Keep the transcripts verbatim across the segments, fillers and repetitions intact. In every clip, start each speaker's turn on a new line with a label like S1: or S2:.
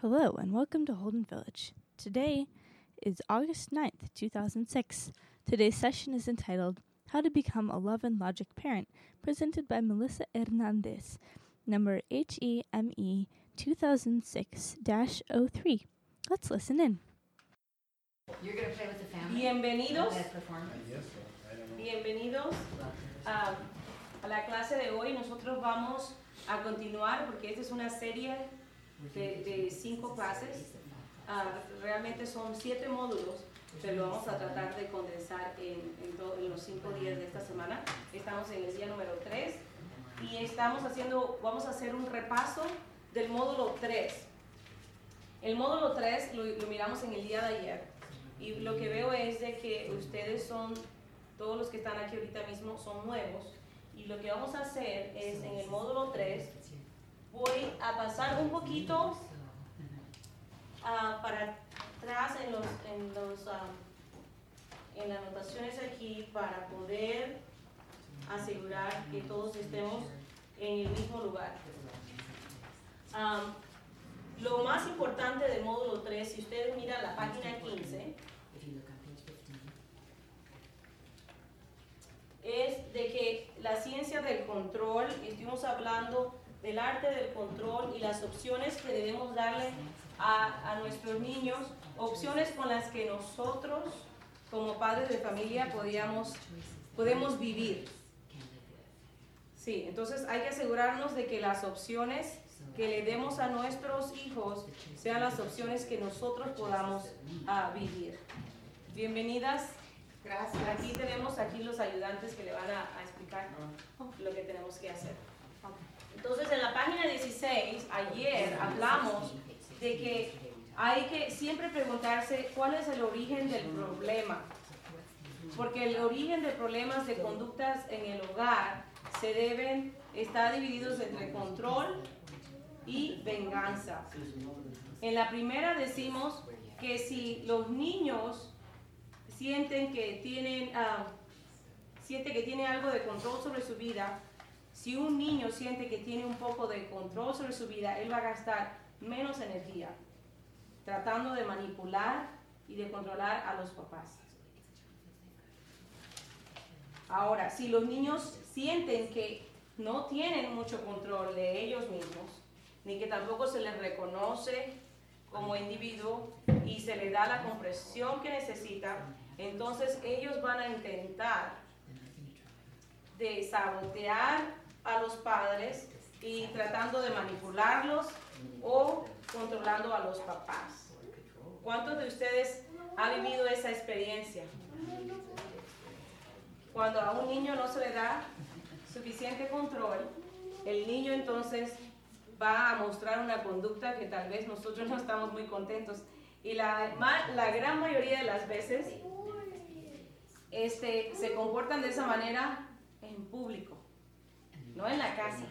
S1: Hello and welcome to Holden Village. Today is August ninth, two thousand six. Today's session is entitled How to Become a Love and Logic Parent, presented by Melissa Hernandez, number H E M E two thousand six dash oh three. Let's listen in.
S2: You're going to play with the family?
S3: Bienvenidos.
S2: That performance?
S3: Bienvenidos a, a la clase de hoy. Nosotros vamos a continuar porque esta es una serie de, de cinco clases. Uh, realmente son siete módulos, pero lo vamos a tratar de condensar en, en, to, en los cinco días de esta semana. Estamos en el día número tres y estamos haciendo, vamos a hacer un repaso del módulo tres. El módulo tres lo, lo miramos en el día de ayer y lo que veo es de que ustedes son, todos los que están aquí ahorita mismo son nuevos, y lo que vamos a hacer es en el módulo tres voy a pasar un poquito uh, para atrás en, los, en, los, um, en las anotaciones aquí para poder asegurar que todos estemos en el mismo lugar. Um, lo más importante del módulo tres, si ustedes miran la página quince, es de que la ciencia del control, estuvimos hablando del arte del control y las opciones que debemos darle a, a nuestros niños, opciones con las que nosotros como padres de familia podíamos, podemos vivir. Sí, entonces hay que asegurarnos de que las opciones que le demos a nuestros hijos sean las opciones que nosotros podamos uh, vivir. Bienvenidas.
S2: Gracias.
S3: Aquí tenemos aquí los ayudantes que le van a, a explicar lo que tenemos que hacer. Entonces, en la página dieciséis, ayer hablamos de que hay que siempre preguntarse cuál es el origen del problema. Porque el origen de problemas de conductas en el hogar se deben, está divididos entre control y venganza. En la primera decimos que si los niños sienten que tienen, uh, siente que tiene algo de control sobre su vida, si un niño siente que tiene un poco de control sobre su vida, él va a gastar menos energía tratando de manipular y de controlar a los papás. Ahora, si los niños sienten que no tienen mucho control de ellos mismos, ni que tampoco se les reconoce como individuo y se les da la comprensión que necesitan, entonces ellos van a intentar de sabotear a los padres y tratando de manipularlos o controlando a los papás. ¿Cuántos de ustedes han vivido esa experiencia? Cuando a un niño no se le da suficiente control, el niño entonces va a mostrar una conducta que tal vez nosotros no estamos muy contentos. Y la, la gran mayoría de las veces este, se comportan de esa manera en público, no en la casa.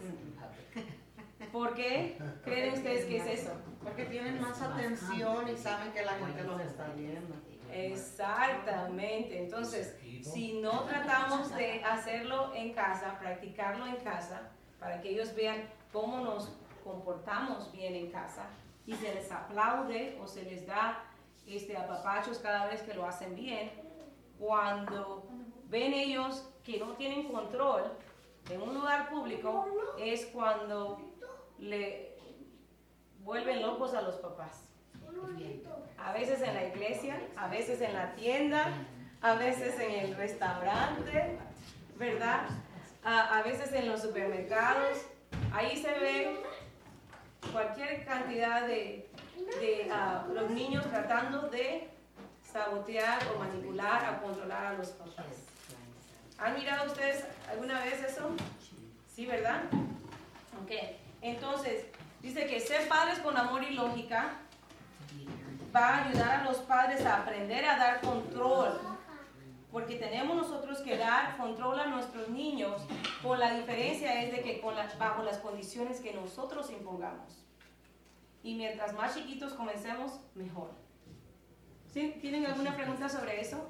S3: ¿Por qué creen ustedes que es eso?
S4: Porque tienen más atención y saben que la gente los está viendo.
S3: Exactamente. Entonces, si no tratamos de hacerlo en casa, practicarlo en casa, para que ellos vean cómo nos comportamos bien en casa y se les aplaude o se les da este, apapachos cada vez que lo hacen bien, cuando ven ellos que no tienen control en un lugar público, es cuando le vuelven locos a los papás. A veces en la iglesia, a veces en la tienda, a veces en el restaurante, ¿verdad? A, a veces en los supermercados. Ahí se ve cualquier cantidad de, de uh, los niños tratando de sabotear o manipular o controlar a los papás. ¿Han mirado ustedes alguna vez eso? Sí, ¿verdad? Ok. Entonces, dice que ser padres con amor y lógica va a ayudar a los padres a aprender a dar control. Porque tenemos nosotros que dar control a nuestros niños, con la diferencia es de que con la, bajo las condiciones que nosotros impongamos. Y mientras más chiquitos comencemos, mejor. ¿Sí? ¿Tienen alguna pregunta sobre eso?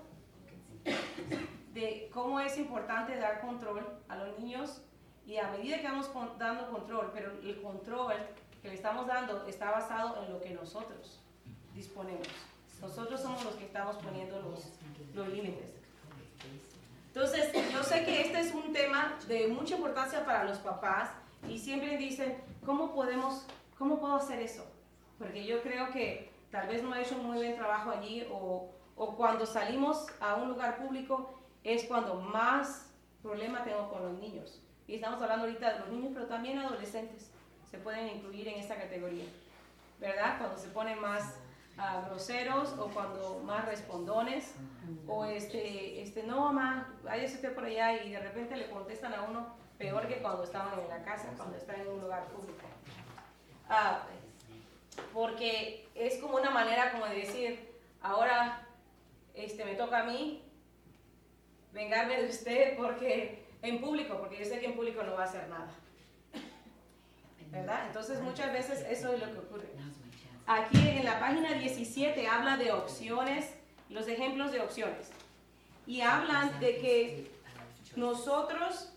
S3: De cómo es importante dar control a los niños, y a medida que vamos con, dando control, pero el control que le estamos dando está basado en lo que nosotros disponemos. Nosotros somos los que estamos poniendo los, los límites. Entonces, yo sé que este es un tema de mucha importancia para los papás y siempre dicen, ¿cómo podemos, cómo puedo hacer eso? Porque yo creo que tal vez no he hecho un muy buen trabajo allí o, o cuando salimos a un lugar público es cuando más problema tengo con los niños. Y estamos hablando ahorita de los niños, pero también adolescentes se pueden incluir en esta categoría, ¿verdad? Cuando se ponen más uh, groseros o cuando más respondones o este, este no mamá, váyase usted por allá y de repente le contestan a uno peor que cuando estaban en la casa, cuando están en un lugar público. Uh, porque es como una manera como de decir, ahora este, me toca a mí vengarme de usted porque en público, porque yo sé que en público no va a hacer nada, ¿verdad? Entonces muchas veces eso es lo que ocurre. Aquí en la página diecisiete habla de opciones, los ejemplos de opciones, y hablan de que nosotros,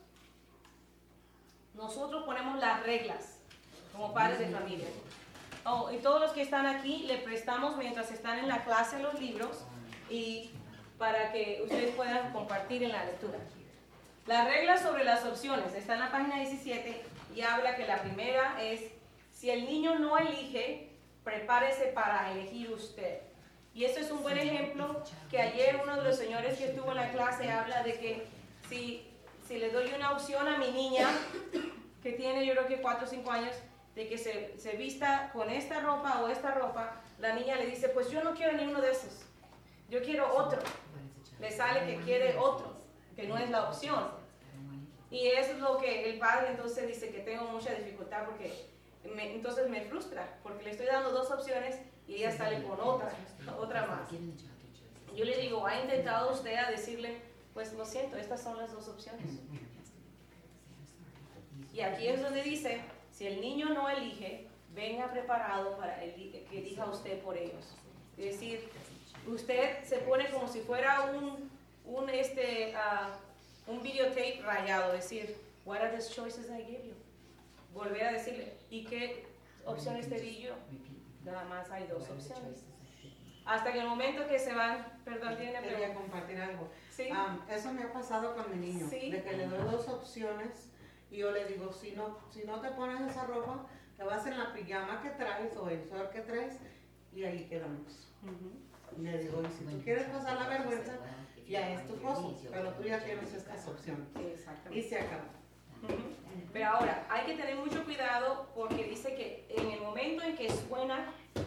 S3: nosotros ponemos las reglas como padres de familia. Oh, y todos los que están aquí le prestamos mientras están en la clase los libros y para que ustedes puedan compartir en la lectura. Las reglas sobre las opciones está en la página diecisiete y habla que la primera es, si el niño no elige, prepárese para elegir usted. Y eso es un buen ejemplo que ayer uno de los señores que estuvo en la clase habla de que si, si le doy una opción a mi niña, que tiene yo creo que cuatro o cinco años, de que se, se vista con esta ropa o esta ropa, la niña le dice, pues yo no quiero ni uno de esos, yo quiero otro. Le sale que quiere otro, que no es la opción. Y eso es lo que el padre entonces dice que tengo mucha dificultad porque me, entonces me frustra, porque le estoy dando dos opciones y ella sale con otra, otra más. Yo le digo, ¿ha intentado usted a decirle, pues lo siento, estas son las dos opciones? Y aquí es donde dice, si el niño no elige, venga preparado para el, que elija usted por ellos. Es decir, usted se pone como si fuera un, un, este, uh, un videotape rayado, decir, what are the choices I give you? Volver a decirle, ¿y qué opciones te di yo? Nada más hay dos opciones. Hasta que el momento que se van, perdón, tiene
S4: Quería
S3: pregunta.
S4: compartir algo.
S3: ¿Sí?
S4: Um, eso me ha pasado con mi niño,
S3: ¿Sí?
S4: de que le doy dos opciones y yo le digo, si no, si no te pones esa ropa, te vas en la pijama que traes o el suéter que traes y ahí quedamos.
S3: Uh-huh.
S4: Y le digo, y si tú quieres pasar la vergüenza, ya es tu cosa, pero tú ya tienes estas opciones.
S3: Exactamente.
S4: Y se acabó.
S3: Uh-huh. Pero ahora, hay que tener mucho cuidado porque dice que en el momento en que suena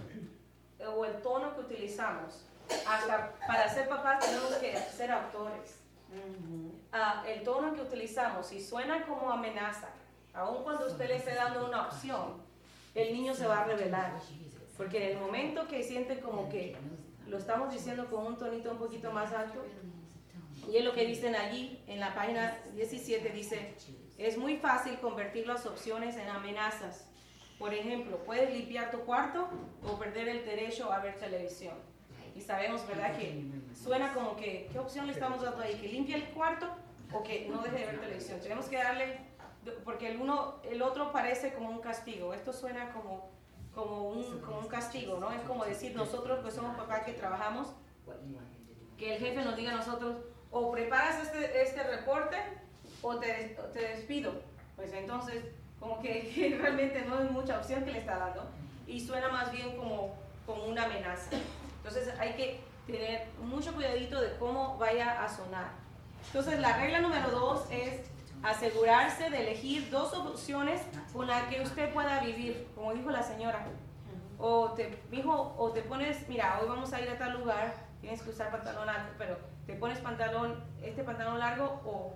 S3: o el tono que utilizamos, hasta para ser papás tenemos que ser autores.
S4: Uh-huh.
S3: Uh, el tono que utilizamos, si suena como amenaza, aun cuando usted le esté dando una opción, el niño se va a rebelar. Porque en el momento que siente como que lo estamos diciendo con un tonito un poquito más alto, y es lo que dicen allí en la página diecisiete, dice, es muy fácil convertir las opciones en amenazas. Por ejemplo, puedes limpiar tu cuarto o perder el derecho a ver televisión. Y sabemos, ¿verdad?, que suena como que, ¿qué opción le estamos dando ahí? ¿Que limpie el cuarto o que no deje de ver televisión? Tenemos que darle, porque el, uno, el otro parece como un castigo. Esto suena como, como, un, como un castigo, ¿no? Es como decir nosotros, pues somos papás que trabajamos, que el jefe nos diga a nosotros, o preparas este, este reporte o te, te despido. Pues entonces, como que, que realmente no es mucha opción que le está dando y suena más bien como, como una amenaza. Entonces hay que tener mucho cuidadito de cómo vaya a sonar. Entonces la regla número dos es asegurarse de elegir dos opciones con las que usted pueda vivir, como dijo la señora. O te, mijo, o te pones, mira, hoy vamos a ir a tal lugar, tienes que usar pantalón alto, pero te pones pantalón, este pantalón largo o,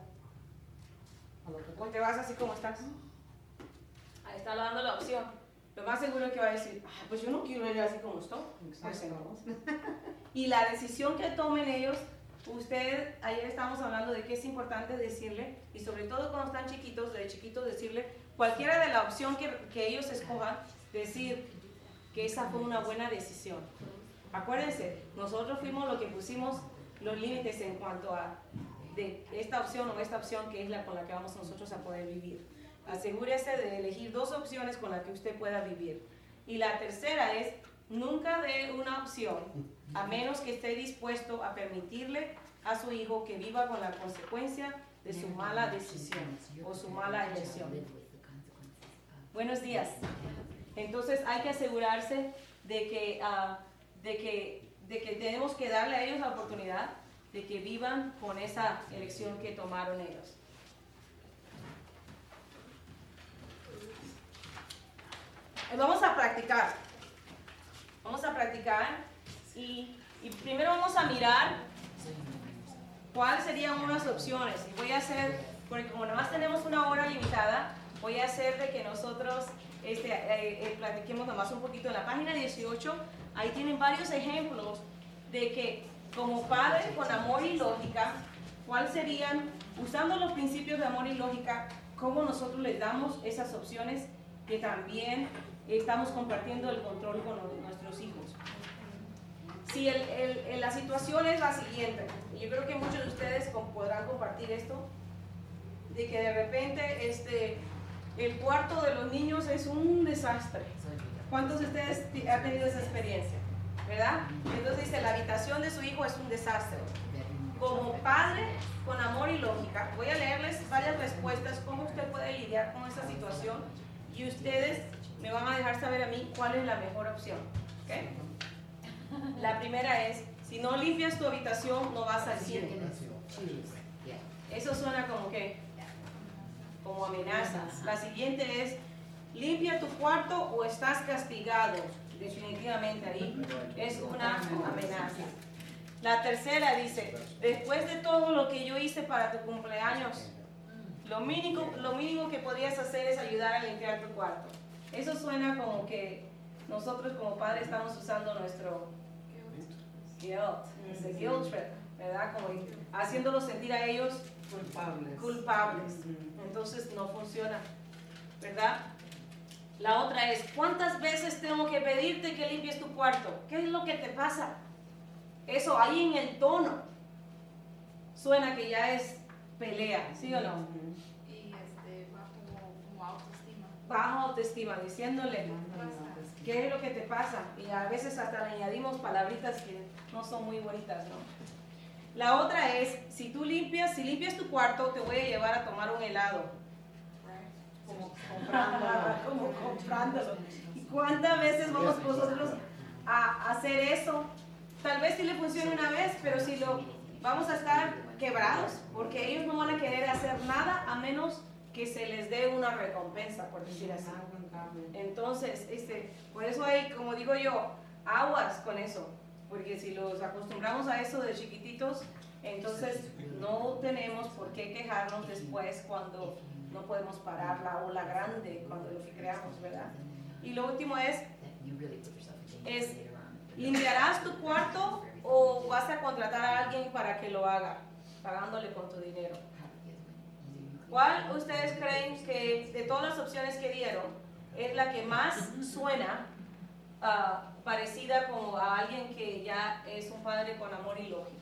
S3: o te vas así como estás. Ahí está dando la opción. Lo más seguro es que va a decir, ah, pues yo no quiero ir así como estoy. Pues no. Y la decisión que tomen ellos, usted, ayer estábamos hablando de que es importante decirle, y sobre todo cuando están chiquitos, de chiquitos decirle, cualquiera de la opción que, que ellos escojan, decir que esa fue una buena decisión. Acuérdense, nosotros fuimos los que pusimos los límites en cuanto a de esta opción o esta opción que es la con la que vamos nosotros a poder vivir. Asegúrese de elegir dos opciones con las que usted pueda vivir. Y la tercera es, nunca dé una opción a menos que esté dispuesto a permitirle a su hijo que viva con la consecuencia de su mala decisión o su mala elección. Buenos días. Entonces hay que asegurarse de que, uh, de que, de que tenemos que darle a ellos la oportunidad de que vivan con esa elección que tomaron ellos. Vamos a practicar. Vamos a practicar y, y primero vamos a mirar cuáles serían unas opciones. Y voy a hacer, porque como nada más tenemos una hora limitada, voy a hacer de que nosotros este, eh, eh, platiquemos nada más un poquito. En la página dieciocho, ahí tienen varios ejemplos de que como padres con amor y lógica, cuáles serían, usando los principios de amor y lógica, cómo nosotros les damos esas opciones que también estamos compartiendo el control con los, nuestros hijos. Si el, el, el, la situación es la siguiente, y yo creo que muchos de ustedes con, podrán compartir esto, de que de repente este, el cuarto de los niños es un desastre. ¿Cuántos de ustedes han tenido esa experiencia? ¿Verdad? Entonces dice, la habitación de su hijo es un desastre. Como padre, con amor y lógica, voy a leerles varias respuestas, cómo usted puede lidiar con esa situación, y ustedes me van a dejar saber a mí cuál es la mejor opción. ¿Okay? La primera es, si no limpias tu habitación, no vas al cine. Eso suena como que, como amenazas. La siguiente es, limpia tu cuarto o estás castigado. Definitivamente ahí es una amenaza. La tercera dice, después de todo lo que yo hice para tu cumpleaños, lo mínimo, lo mínimo que podrías hacer es ayudar a limpiar tu cuarto. Eso suena como que nosotros como padres estamos usando nuestro guilt, nuestro guilt trip, ¿verdad? Como haciéndolos sentir a ellos
S4: culpables.
S3: culpables. Entonces no funciona, ¿verdad? La otra es, ¿cuántas veces tengo que pedirte que limpies tu cuarto? ¿Qué es lo que te pasa? Eso ahí en el tono suena que ya es pelea, ¿sí o no?
S5: Y este, va como, como autoestima.
S3: Baja autoestima, diciéndole qué es lo que te pasa. Y a veces hasta le añadimos palabritas que no son muy bonitas, ¿no? La otra es, si tú limpias, si limpias tu cuarto, te voy a llevar a tomar un helado. Como comprándolo, como comprándolo. ¿Y cuántas veces vamos nosotros a hacer eso? Tal vez sí le funcione una vez, pero si lo vamos a estar quebrados, porque ellos no van a querer hacer nada a menos que se les dé una recompensa, por decir así. Entonces, este, por eso hay, como digo yo, aguas con eso, porque si los acostumbramos a eso de chiquititos, entonces no tenemos por qué quejarnos después cuando no podemos parar la ola grande, cuando lo que creamos, ¿verdad? Y lo último es, es ¿limpiarás tu cuarto o vas a contratar a alguien para que lo haga, pagándole con tu dinero? ¿Cuál ustedes creen que de todas las opciones que dieron es la que más suena uh, parecida como a alguien que ya es un padre con amor y lógica?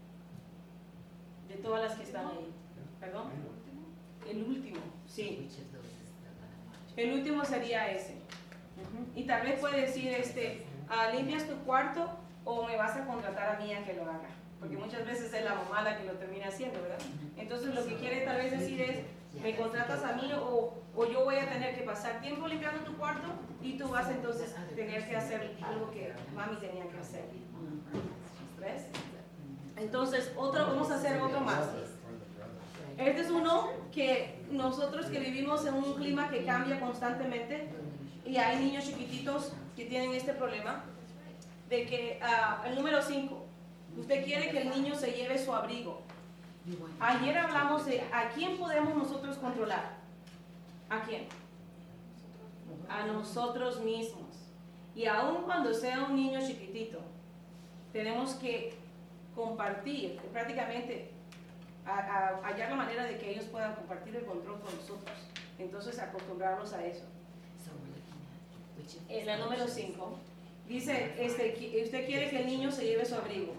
S3: De todas las que están ahí. ¿Perdón? El último, sí. El último sería ese. Uh-huh. Y tal vez puede decir, este, uh, ¿limpias tu cuarto o me vas a contratar a mí a que lo haga? Porque muchas veces es la mamá la que lo termina haciendo, ¿verdad? Entonces lo que quiere tal vez decir es, me contratas a mí o, o yo voy a tener que pasar tiempo limpiando tu cuarto y tú vas entonces a tener que hacer algo que mami tenía que hacer. ¿Ves? Entonces, otro, vamos a hacer otro más. Este es uno que nosotros que vivimos en un clima que cambia constantemente y hay niños chiquititos que tienen este problema de que, uh, el número cinco, usted quiere que el niño se lleve su abrigo. Ayer hablamos de a quién podemos nosotros controlar. ¿A quién? A nosotros mismos. Y aun cuando sea un niño chiquitito, tenemos que compartir, prácticamente a, a, hallar la manera de que ellos puedan compartir el control con nosotros. Entonces acostumbrarlos a eso. En la número cinco dice, este, usted quiere que el niño se lleve su abrigo.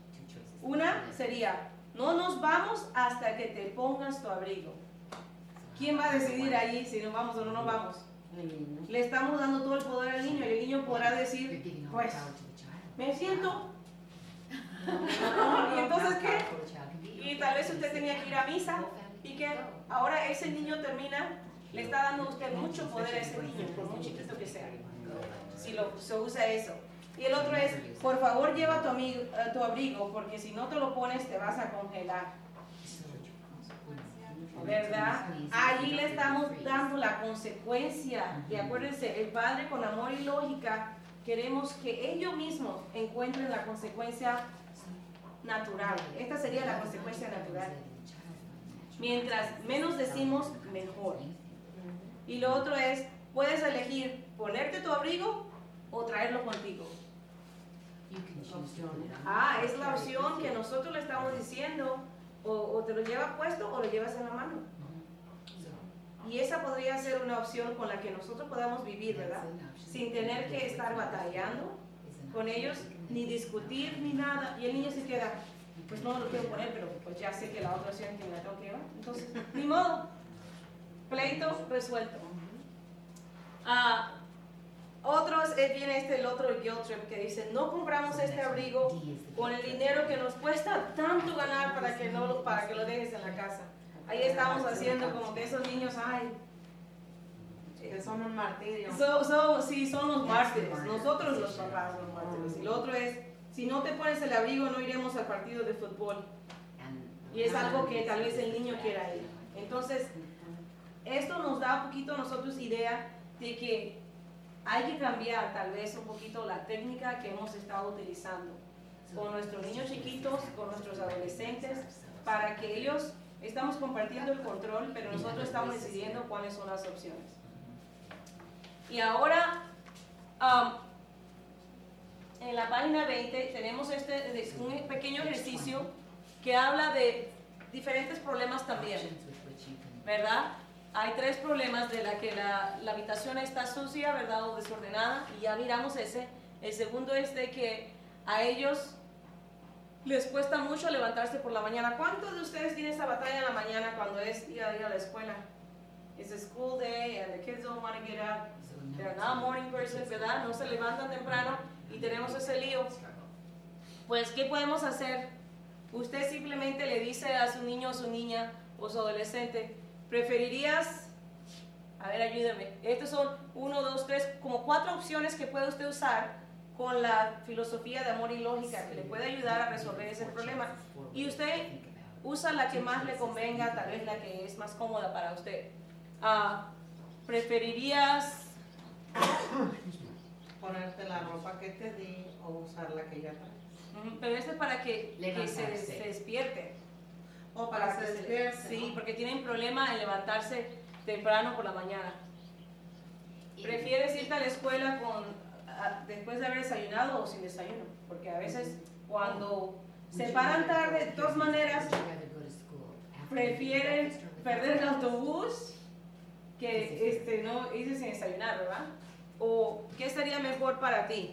S3: Una sería, no nos vamos hasta que te pongas tu abrigo. ¿Quién va a decidir ahí si nos vamos o no nos vamos?
S4: El niño.
S3: Le estamos dando todo el poder al niño y el niño podrá decir, pues, me siento. ¿Y entonces qué? Y tal vez usted tenía que ir a misa y que ahora ese niño termina, le está dando usted mucho poder a ese niño, por muy chiquito que sea, si lo, se usa eso. Y el otro es, por favor lleva tu, amigo, uh, tu abrigo, porque si no te lo pones te vas a congelar. ¿Verdad? Allí le estamos dando la consecuencia. Y acuérdense, el padre con amor y lógica, queremos que ellos mismos encuentren la consecuencia natural. Esta sería la consecuencia natural. Mientras menos decimos, mejor. Y lo otro es, puedes elegir ponerte tu abrigo o traerlo contigo. Ah, es la opción que nosotros le estamos diciendo. O, o te lo llevas puesto o lo llevas en la mano. Y esa podría ser una opción con la que nosotros podamos vivir, ¿verdad? Sin tener que estar batallando con ellos, ni discutir, ni nada. Y el niño se queda, pues no lo quiero poner, pero pues ya sé que la otra opción es que me la tengo que llevar. Entonces, ni modo. Pleito resuelto. Ah, otros, eh, viene este, el otro guilt trip que dice, no compramos este abrigo con el dinero que nos cuesta tanto ganar para que, no, para que lo dejes en la casa. Ahí estamos haciendo como que esos niños, ay,
S4: Que son un martirio.
S3: so, so, sí, son los mártires, nosotros los papás los mártires. Y lo otro es, si no te pones el abrigo no iremos al partido de fútbol. Y es algo que tal vez el niño quiera ir. Entonces, esto nos da un poquito a nosotros idea de que hay que cambiar tal vez un poquito la técnica que hemos estado utilizando con nuestros niños chiquitos, con nuestros adolescentes, para que ellos, estamos compartiendo el control, pero nosotros estamos decidiendo cuáles son las opciones. Y ahora, um, en la página veinte tenemos este, un pequeño ejercicio que habla de diferentes problemas también, ¿verdad? Hay tres problemas de la que la, la habitación está sucia, ¿verdad? O desordenada, y ya miramos ese. El segundo es de que a ellos les cuesta mucho levantarse por la mañana. ¿Cuántos de ustedes tienen esa batalla en la mañana cuando es ir a, ir a la escuela? It's a school day and the kids don't want to get up. They're not morning persons, ¿verdad? No se levantan temprano y tenemos ese lío. Pues, ¿qué podemos hacer? Usted simplemente le dice a su niño o su niña o su adolescente, ¿preferirías? A ver, ayúdame. Estas son uno, dos, tres, como cuatro opciones que puede usted usar con la filosofía de amor y lógica que le puede ayudar a resolver ese problema. Y usted usa la que más le convenga, tal vez la que es más cómoda para usted. Uh, ¿Preferirías
S4: Ponerte la ropa que te di o usar la que ya traes?
S3: Pero esto es para que, que se, se despierte.
S4: O para, para que se despierte.
S3: Sí, porque tienen problema en levantarse temprano por la mañana. ¿Prefieres irte a la escuela con, a, después de haber desayunado o sin desayuno? Porque a veces cuando se paran tarde, de todas maneras, prefieren perder el autobús que este, no irse sin desayunar, ¿verdad? ¿O qué sería mejor para ti?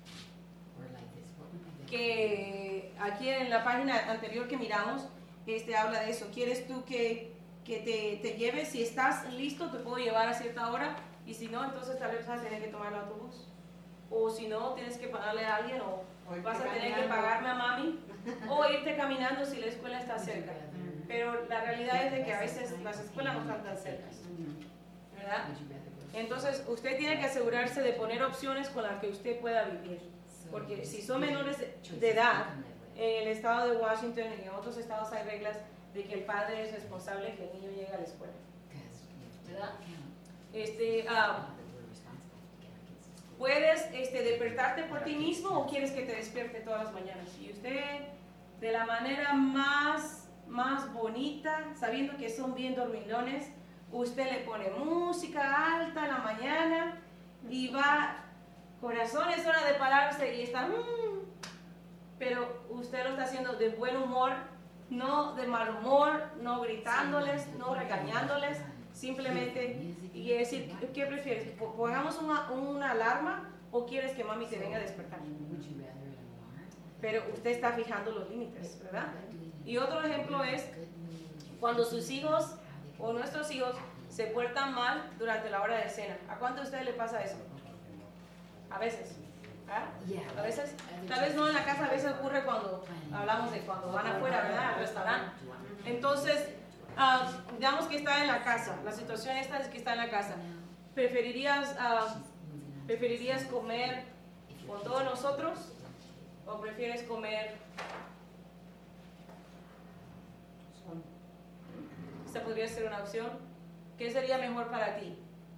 S3: Que aquí en la página anterior que miramos, este habla de eso. ¿Quieres tú que, que te, te lleves? Si estás listo, te puedo llevar a cierta hora. Y si no, entonces tal vez vas a tener que tomar el autobús. O si no, tienes que pagarle a alguien. O vas a tener que pagarme a mami. O irte caminando si la escuela está cerca. Pero la realidad es de que a veces las escuelas no están tan cerca, ¿verdad? Entonces, usted tiene que asegurarse de poner opciones con las que usted pueda vivir. Porque si son menores de edad, en el estado de Washington y en otros estados hay reglas de que el padre es responsable de que el niño llegue a la escuela, ¿verdad? Este, uh, ¿Puedes este, despertarte por ti mismo o quieres que te despierte todas las mañanas? Y usted, de la manera más, más bonita, sabiendo que son bien dormilones, usted le pone música alta en la mañana y va... Corazón, es hora de pararse y está, mmm, pero usted lo está haciendo de buen humor, no de mal humor, no gritándoles, no regañándoles, simplemente, y decir, ¿qué prefieres? ¿Pongamos una, una alarma o quieres que mami te venga a despertar? Pero usted está fijando los límites, ¿verdad? Y otro ejemplo es cuando sus hijos o nuestros hijos se portan mal durante la hora de cena. ¿A cuánto de ustedes le pasa eso? A veces. ¿Ah? A veces, tal vez no en la casa, a veces ocurre cuando hablamos de cuando van afuera, ¿verdad? Al restaurante. Entonces, uh, digamos que está en la casa, la situación esta es que está en la casa. ¿Preferirías, uh, ¿preferirías comer con todos nosotros o prefieres comer solo? Esta podría ser una opción. ¿Qué sería mejor para ti?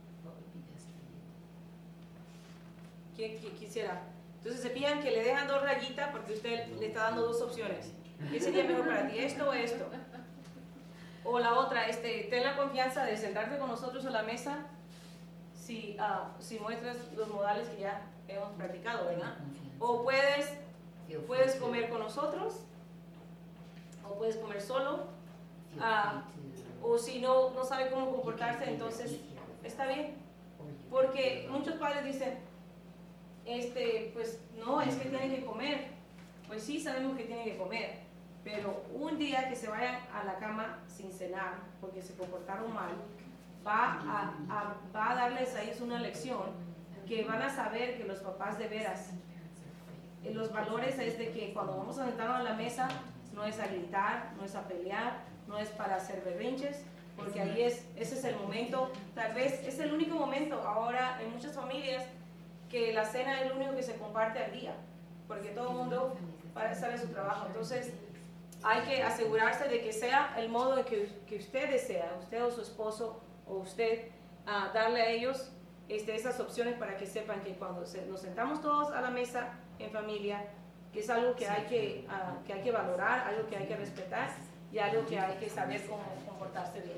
S3: ¿Quién, quién quisiera? Entonces se fijan que le dejan dos rayitas porque usted le está dando dos opciones. ¿Qué sería mejor para ti? ¿Esto o esto? O la otra, este, ten la confianza de sentarte con nosotros a la mesa si, uh, si muestras los modales que ya hemos practicado, ¿verdad? O puedes, puedes comer con nosotros, o puedes comer solo, uh, o si no, no sabe cómo comportarse, entonces está bien. Porque muchos padres dicen, este, pues no, es que tienen que comer. Pues sí, sabemos que tienen que comer, pero un día que se vayan a la cama sin cenar porque se comportaron mal, va a, a, va a darles a ellos una lección que van a saber que los papás de veras, los valores es de que cuando vamos a sentarnos a la mesa no es a gritar, no es a pelear, no es para hacer berrinches, porque ahí es, ese es el momento, tal vez es el único momento ahora en muchas familias que la cena es lo único que se comparte al día, porque todo el mundo sale a su trabajo. Entonces hay que asegurarse de que sea el modo de que, que usted desea, usted o su esposo o usted, uh, darle a ellos este, esas opciones para que sepan que cuando se, nos sentamos todos a la mesa en familia, que es algo que hay que, uh, que hay que valorar, algo que hay que respetar y algo que hay que saber cómo comportarse bien.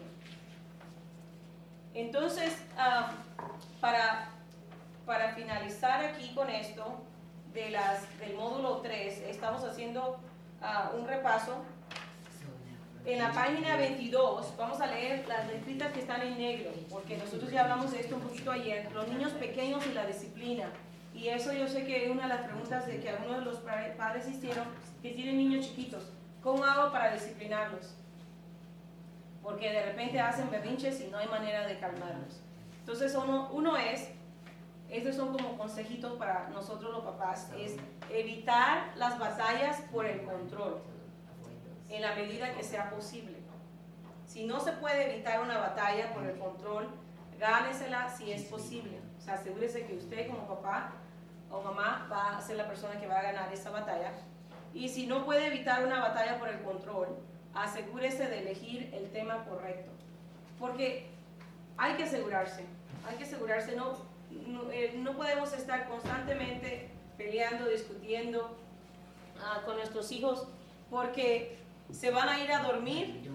S3: Entonces, uh, para, para finalizar aquí con esto, de las, del módulo tres, estamos haciendo uh, un repaso. En la página veintidós vamos a leer las letritas que están en negro, porque nosotros ya hablamos de esto un poquito ayer, los niños pequeños y la disciplina. Y eso yo sé que es una de las preguntas de que algunos de los padres hicieron, que tienen niños chiquitos. ¿Cómo hago para disciplinarlos? Porque de repente hacen berrinches y no hay manera de calmarlos. Entonces uno, uno es, estos son como consejitos para nosotros los papás, es evitar las batallas por el control, en la medida que sea posible. Si no se puede evitar una batalla por el control, gánesela si es posible. O sea, asegúrese que usted como papá o mamá va a ser la persona que va a ganar esa batalla. Y si no puede evitar una batalla por el control, asegúrese de elegir el tema correcto. Porque hay que asegurarse, hay que asegurarse, no, no, eh, no podemos estar constantemente peleando, discutiendo uh, con nuestros hijos, porque se van a ir a dormir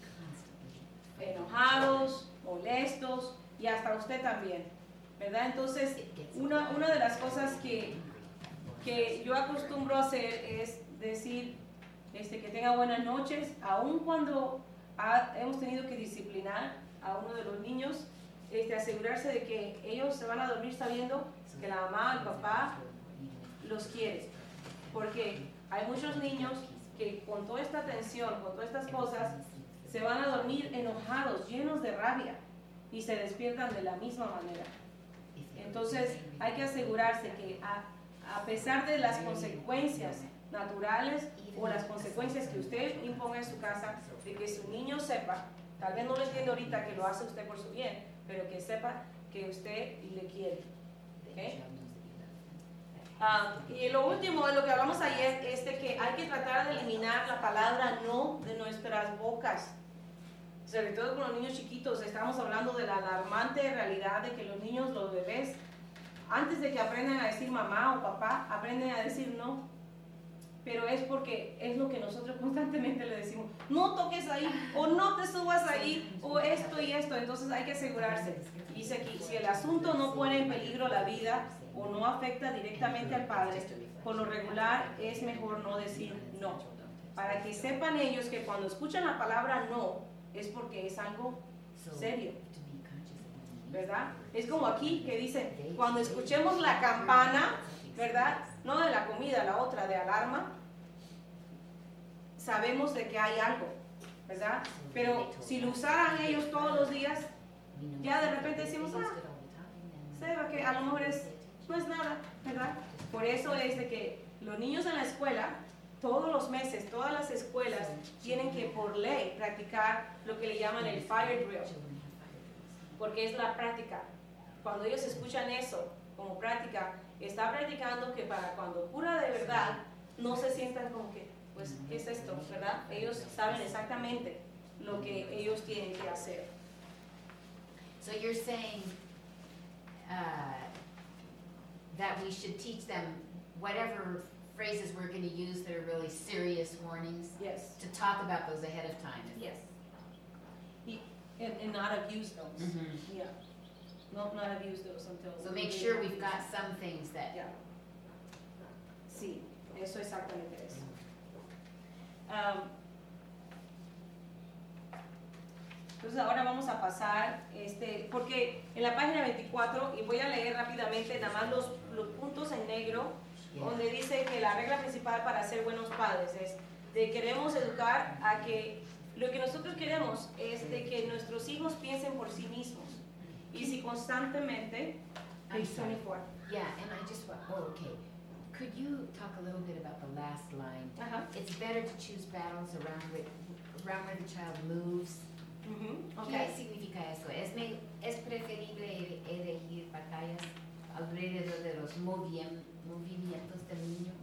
S3: enojados, molestos, y hasta usted también, ¿verdad? Entonces, una, una de las cosas que, que yo acostumbro a hacer es decir este, que tenga buenas noches, aun cuando ha, hemos tenido que disciplinar a uno de los niños, este, asegurarse de que ellos se van a dormir sabiendo que la mamá, el papá los quiere, porque hay muchos niños que con toda esta tensión, con todas estas cosas, se van a dormir enojados, llenos de rabia, y se despiertan de la misma manera. Entonces hay que asegurarse que a, a pesar de las consecuencias naturales o las consecuencias que usted imponga en su casa, de que su niño sepa, tal vez no lo entiende ahorita que lo hace usted por su bien, pero que sepa que usted le quiere. ¿Okay? Uh, y lo último, de lo que hablamos ayer, es de que hay que tratar de eliminar la palabra no de nuestras bocas. Sobre todo con los niños chiquitos, estamos hablando de la alarmante realidad de que los niños, los bebés, antes de que aprendan a decir mamá o papá, aprenden a decir no. Pero es porque es lo que nosotros constantemente le decimos, no toques ahí, o no te subas ahí, o esto y esto. Entonces hay que asegurarse. Dice aquí, si el asunto no pone en peligro la vida o no afecta directamente al padre, por lo regular es mejor no decir no. Para que sepan ellos que cuando escuchan la palabra no, es porque es algo serio, ¿verdad? Es como aquí que dice, cuando escuchemos la campana, ¿verdad? No de la comida, la otra de alarma, sabemos de que hay algo, ¿verdad? Pero si lo usaran ellos todos los días, ya de repente decimos, ah, Seba, que a lo mejor es, no es nada, ¿verdad? Por eso es de que los niños en la escuela, todos los meses, todas las escuelas tienen que por ley practicar lo que le llaman el fire drill, porque es la práctica. Cuando ellos escuchan eso como práctica, está practicando que para cuando ocurra de verdad, no se sientan como que, pues, ¿qué es esto? ¿Verdad? Ellos saben exactamente lo que ellos tienen que hacer.
S2: So you're saying uh, that we should teach them whatever phrases we're going to use that are really serious warnings,
S3: Yes.
S2: to talk about those ahead of time.
S3: Yes. Y, and, and not abuse those.
S2: Mhm.
S3: Yeah. Not, not abuse those until.
S2: So make sure we've got some things that.
S3: Yeah. Sí, eso exactamente es. Um, entonces ahora vamos a pasar, este, porque en la página veinticuatro, y voy a leer rápidamente nada más los, los puntos en negro,
S2: Yeah.
S3: donde dice que la regla principal para ser buenos padres es de queremos educar a que lo que nosotros queremos es de que nuestros hijos piensen por sí mismos. Y si constantemente,
S2: I'm sorry.
S3: twenty-four.
S2: Yeah, and I just want, oh, okay. Could you talk a little bit about the last line?
S3: Ajá.
S2: It's better to choose battles around where, around where the child moves.
S3: Ujú,
S2: ¿Qué
S3: okay.
S2: significa eso? ¿Es, me- es preferible ele- elegir batallas alrededor de los moviem- movimientos del niño?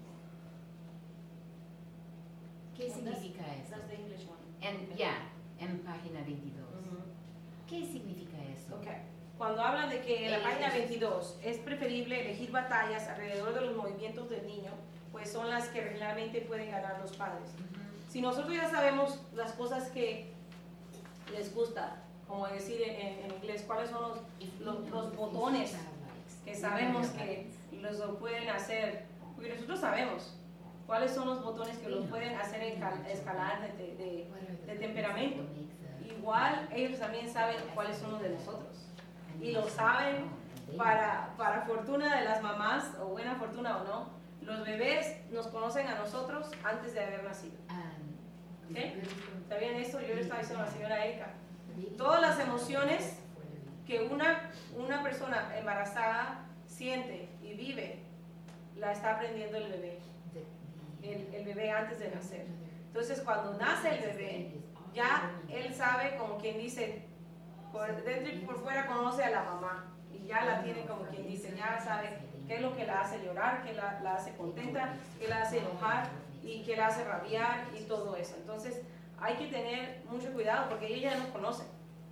S2: ¿Qué
S3: Well,
S2: significa
S3: That's
S2: eso?
S3: the English one.
S2: En, ya, en página veintidós.
S3: Ujú.
S2: ¿Qué significa eso?
S3: Ok. Cuando hablan de que en la
S2: Eh,
S3: página
S2: es-
S3: veintidós es preferible elegir batallas alrededor de los movimientos del niño, pues son las que realmente pueden ganar los padres.
S2: Ujú.
S3: Si nosotros ya sabemos las cosas que les gusta, como decir en, en inglés, cuáles son los,
S2: If we
S3: los,
S2: know
S3: los
S2: what
S3: botones
S2: this child likes,
S3: que
S2: we
S3: sabemos
S2: know
S3: que
S2: what-
S3: los lo pueden hacer, porque nosotros sabemos cuáles son los botones que los pueden hacer encal- escalar de, de- de-
S2: what are the
S3: de
S2: things
S3: temperamento.
S2: that make the-
S3: igual ellos también saben cuáles son los de nosotros.
S2: and
S3: y
S2: they
S3: lo
S2: say,
S3: saben
S2: "Oh, and they
S3: Para, para fortuna de las mamás, o buena fortuna o no, los bebés nos conocen a nosotros antes de haber nacido.
S2: Um,
S3: ¿Ok?
S2: really from-
S3: ¿Sabían eso? Yo le estaba diciendo a la señora Erika.
S2: the baby
S3: Todas las
S2: comes out
S3: emociones
S2: before they're-
S3: Que una, una persona embarazada siente y vive, la está aprendiendo el bebé,
S2: the- the-
S3: el, el bebé antes de nacer. Entonces cuando nace el bebé, ya él sabe, como quien dice, por dentro y por fuera conoce a la mamá. Y ya la tiene como quien dice, ya sabe qué es lo que la hace llorar, qué la, la hace contenta, qué la hace enojar y qué la hace rabiar y todo eso. Entonces hay que tener mucho cuidado porque ellos ya nos conocen.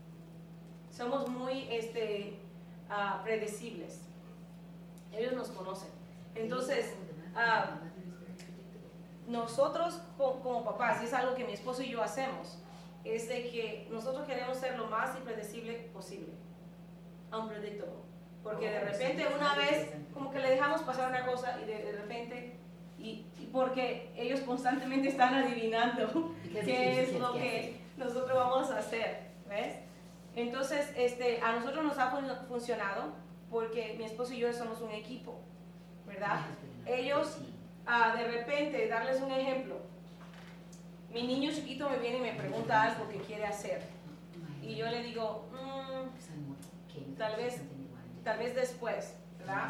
S3: Somos muy este, ah, predecibles. Ellos nos conocen. Entonces, ah, nosotros co- como papás, y es algo que mi esposo y yo hacemos, es de que nosotros queremos ser lo más impredecible posible. Unpredictable. Porque de repente una vez como que le dejamos pasar una cosa y de, de repente, y, y porque ellos constantemente están adivinando qué es lo que nosotros vamos a hacer, ¿ves? Entonces, este, a nosotros nos ha fun- funcionado porque mi esposo y yo somos un equipo, ¿verdad? Ellos, ah, de repente, darles un ejemplo, mi niño chiquito me viene y me pregunta algo que quiere hacer y yo le digo, "Mm, tal vez- tal vez después, ¿verdad?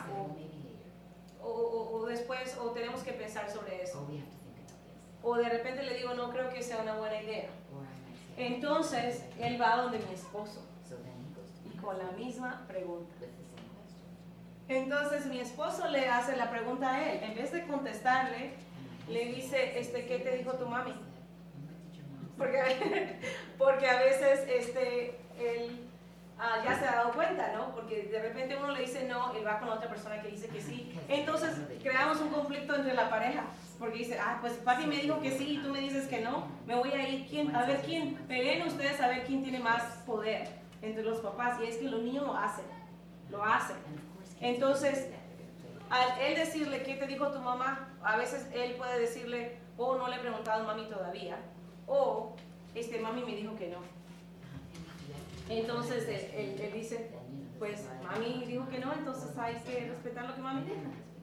S3: O, o- o después, o tenemos que pensar sobre eso. O de repente le digo, no creo que sea una buena idea. Entonces, él va donde mi esposo y con la misma pregunta. Entonces, mi esposo le hace la pregunta a él. En vez de contestarle, le dice, este, ¿qué te dijo tu mami? Porque, porque a veces este, él ah, ya se ha dado cuenta, ¿no? Porque de repente uno le dice no y va con otra persona que dice que sí. Entonces creamos un conflicto entre la pareja. Porque dice, ah, pues papi me dijo que sí y tú me dices que no. Me voy a ir, ¿quién? A ver quién. Peleen ustedes a ver quién tiene más poder entre los papás. Y es que los niños lo hacen. Lo hacen. Entonces, al él decirle, ¿qué te dijo tu mamá? A veces él puede decirle, oh, no le he preguntado a mami todavía. O, este, mami me dijo que no. Entonces, él, él- él dice, pues, mami dijo que no, entonces hay que respetar lo que mami dijo.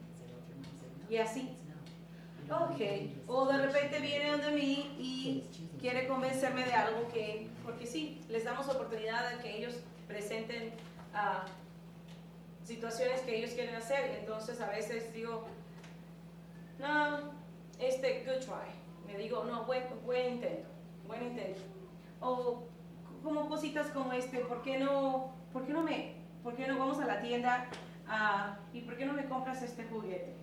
S3: Y así. Ok. O de repente viene donde mí y quiere convencerme de algo que, porque sí, les damos oportunidad de que ellos presenten uh, situaciones que ellos quieren hacer. Entonces a veces digo, no, este, good try. Me digo, no, buen, buen intento, buen intento. O como cositas como este, ¿por qué no, por qué no, me, por qué no vamos a la tienda uh, y por qué no me compras este juguete?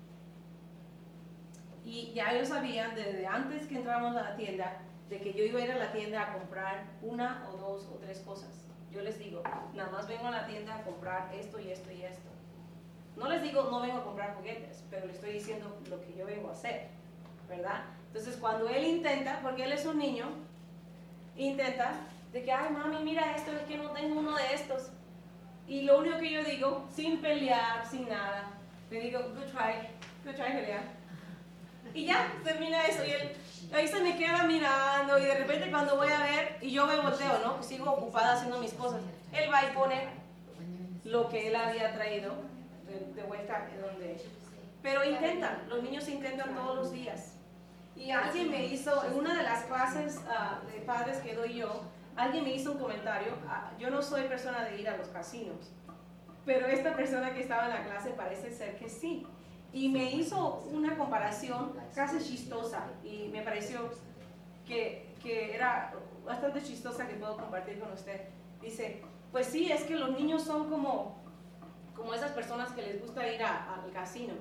S3: Y ya ellos sabían desde antes que entramos a la tienda de que yo iba a ir a la tienda a comprar una o dos o tres cosas. Yo les digo, nada más vengo a la tienda a comprar esto y esto y esto. No les digo, no vengo a comprar juguetes, pero les estoy diciendo lo que yo vengo a hacer, ¿verdad? Entonces cuando él intenta, porque él es un niño, intenta de que, ay mami, mira esto, es que no tengo uno de estos. Y lo único que yo digo, sin pelear, sin nada, le digo, good try, good try, Julián. Y ya, termina eso, y él ahí se me queda mirando, y de repente cuando voy a ver, y yo me volteo, ¿no? Sigo ocupada haciendo mis cosas. Él va y pone lo que él había traído de, de vuelta donde... Pero intentan, los niños intentan todos los días. Y alguien me hizo, en una de las clases uh, de padres que doy yo, alguien me hizo un comentario. Uh, yo no soy persona de ir a los casinos, pero esta persona que estaba en la clase parece ser que sí. Y me hizo una comparación casi chistosa y me pareció que, que era bastante chistosa que puedo compartir con usted. Dice, pues sí, es que los niños son como, como esas personas que les gusta ir a, al casino,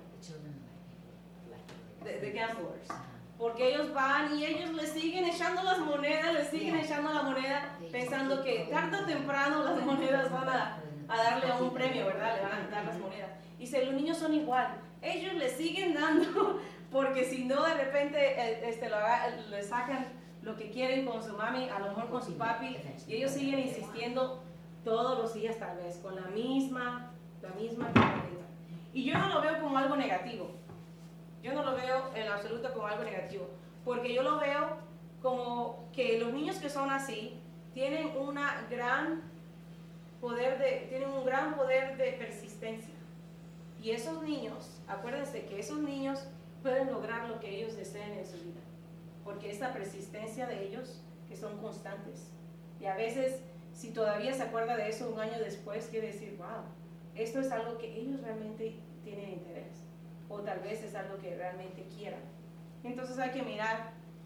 S3: de, de gamblers. Porque ellos van y ellos le siguen echando las monedas, le siguen echando la moneda, pensando que tarde o temprano las monedas van a, a darle un premio, ¿verdad? Le van a dar las monedas. Dice, los niños son igual. Ellos le siguen dando, porque si no de repente este, lo haga, le sacan lo que quieren con su mami, a lo mejor con su papi, y ellos siguen insistiendo todos los días tal vez, con la misma, la misma carrera. Y yo no lo veo como algo negativo, yo no lo veo en absoluto como algo negativo, porque yo lo veo como que los niños que son así tienen una gran poder de, tienen un gran poder de persistencia. Y esos niños, acuérdense que esos niños pueden lograr lo que ellos deseen en su vida, porque esa persistencia de ellos, que son constantes. Y a veces, si todavía se acuerda de eso un año después, quiere decir, wow, esto es algo que ellos realmente tienen interés, o tal vez es algo que realmente quieran. Entonces hay que mirar,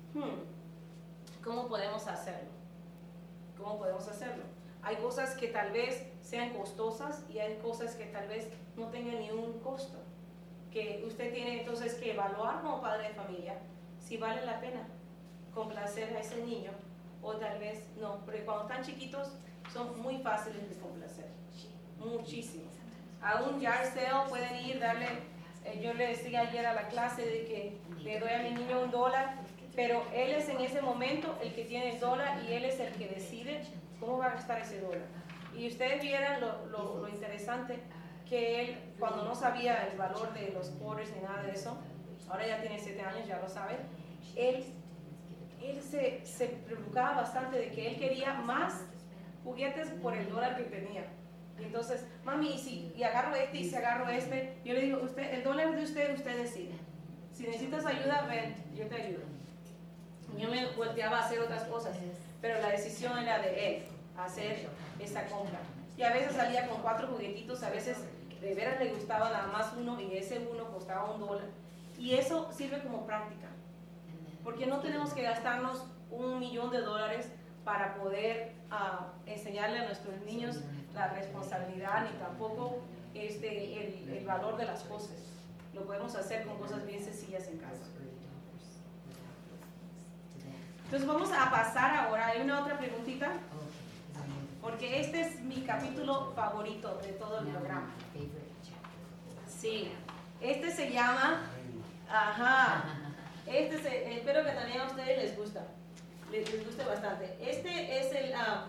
S3: hmm, ¿cómo podemos hacerlo? ¿Cómo podemos hacerlo? Hay cosas que tal vez sean costosas y hay cosas que tal vez no tengan ni un costo, que usted tiene entonces que evaluar como padre de familia si vale la pena complacer a ese niño o tal vez no, porque cuando están chiquitos son muy fáciles de complacer, muchísimo. A un yard sale pueden ir, darle, eh, yo le decía ayer a la clase de que le doy a mi niño un dólar, pero él es en ese momento el que tiene el dólar y él es el que decide cómo va a gastar ese dólar. Y ustedes vieran lo, lo, lo interesante que él, cuando no sabía el valor de los quarters ni nada de eso, ahora ya tiene siete años, ya lo sabe, él, él se, se preocupaba bastante de que él quería más juguetes por el dólar que tenía. Y entonces, mami, y, si, y agarro este y si agarro este, yo le digo, usted, el dólar es de usted, usted decide. Si necesitas ayuda, ven, yo te ayudo. Yo me volteaba a hacer otras cosas, pero la decisión era de él, hacer esa compra. Y a veces salía con cuatro juguetitos, a veces de veras le gustaba nada más uno y ese uno costaba un dólar. Y eso sirve como práctica, porque no tenemos que gastarnos un millón de dólares para poder uh, enseñarle a nuestros niños la responsabilidad ni tampoco este, el, el valor de las cosas. Lo podemos hacer con cosas bien sencillas en casa. Entonces vamos a pasar ahora, hay una otra preguntita, porque este es mi capítulo favorito de todo el programa. Sí, este se llama, ajá, este se, espero que también a ustedes les gusta, les, les guste bastante. Este es el, uh,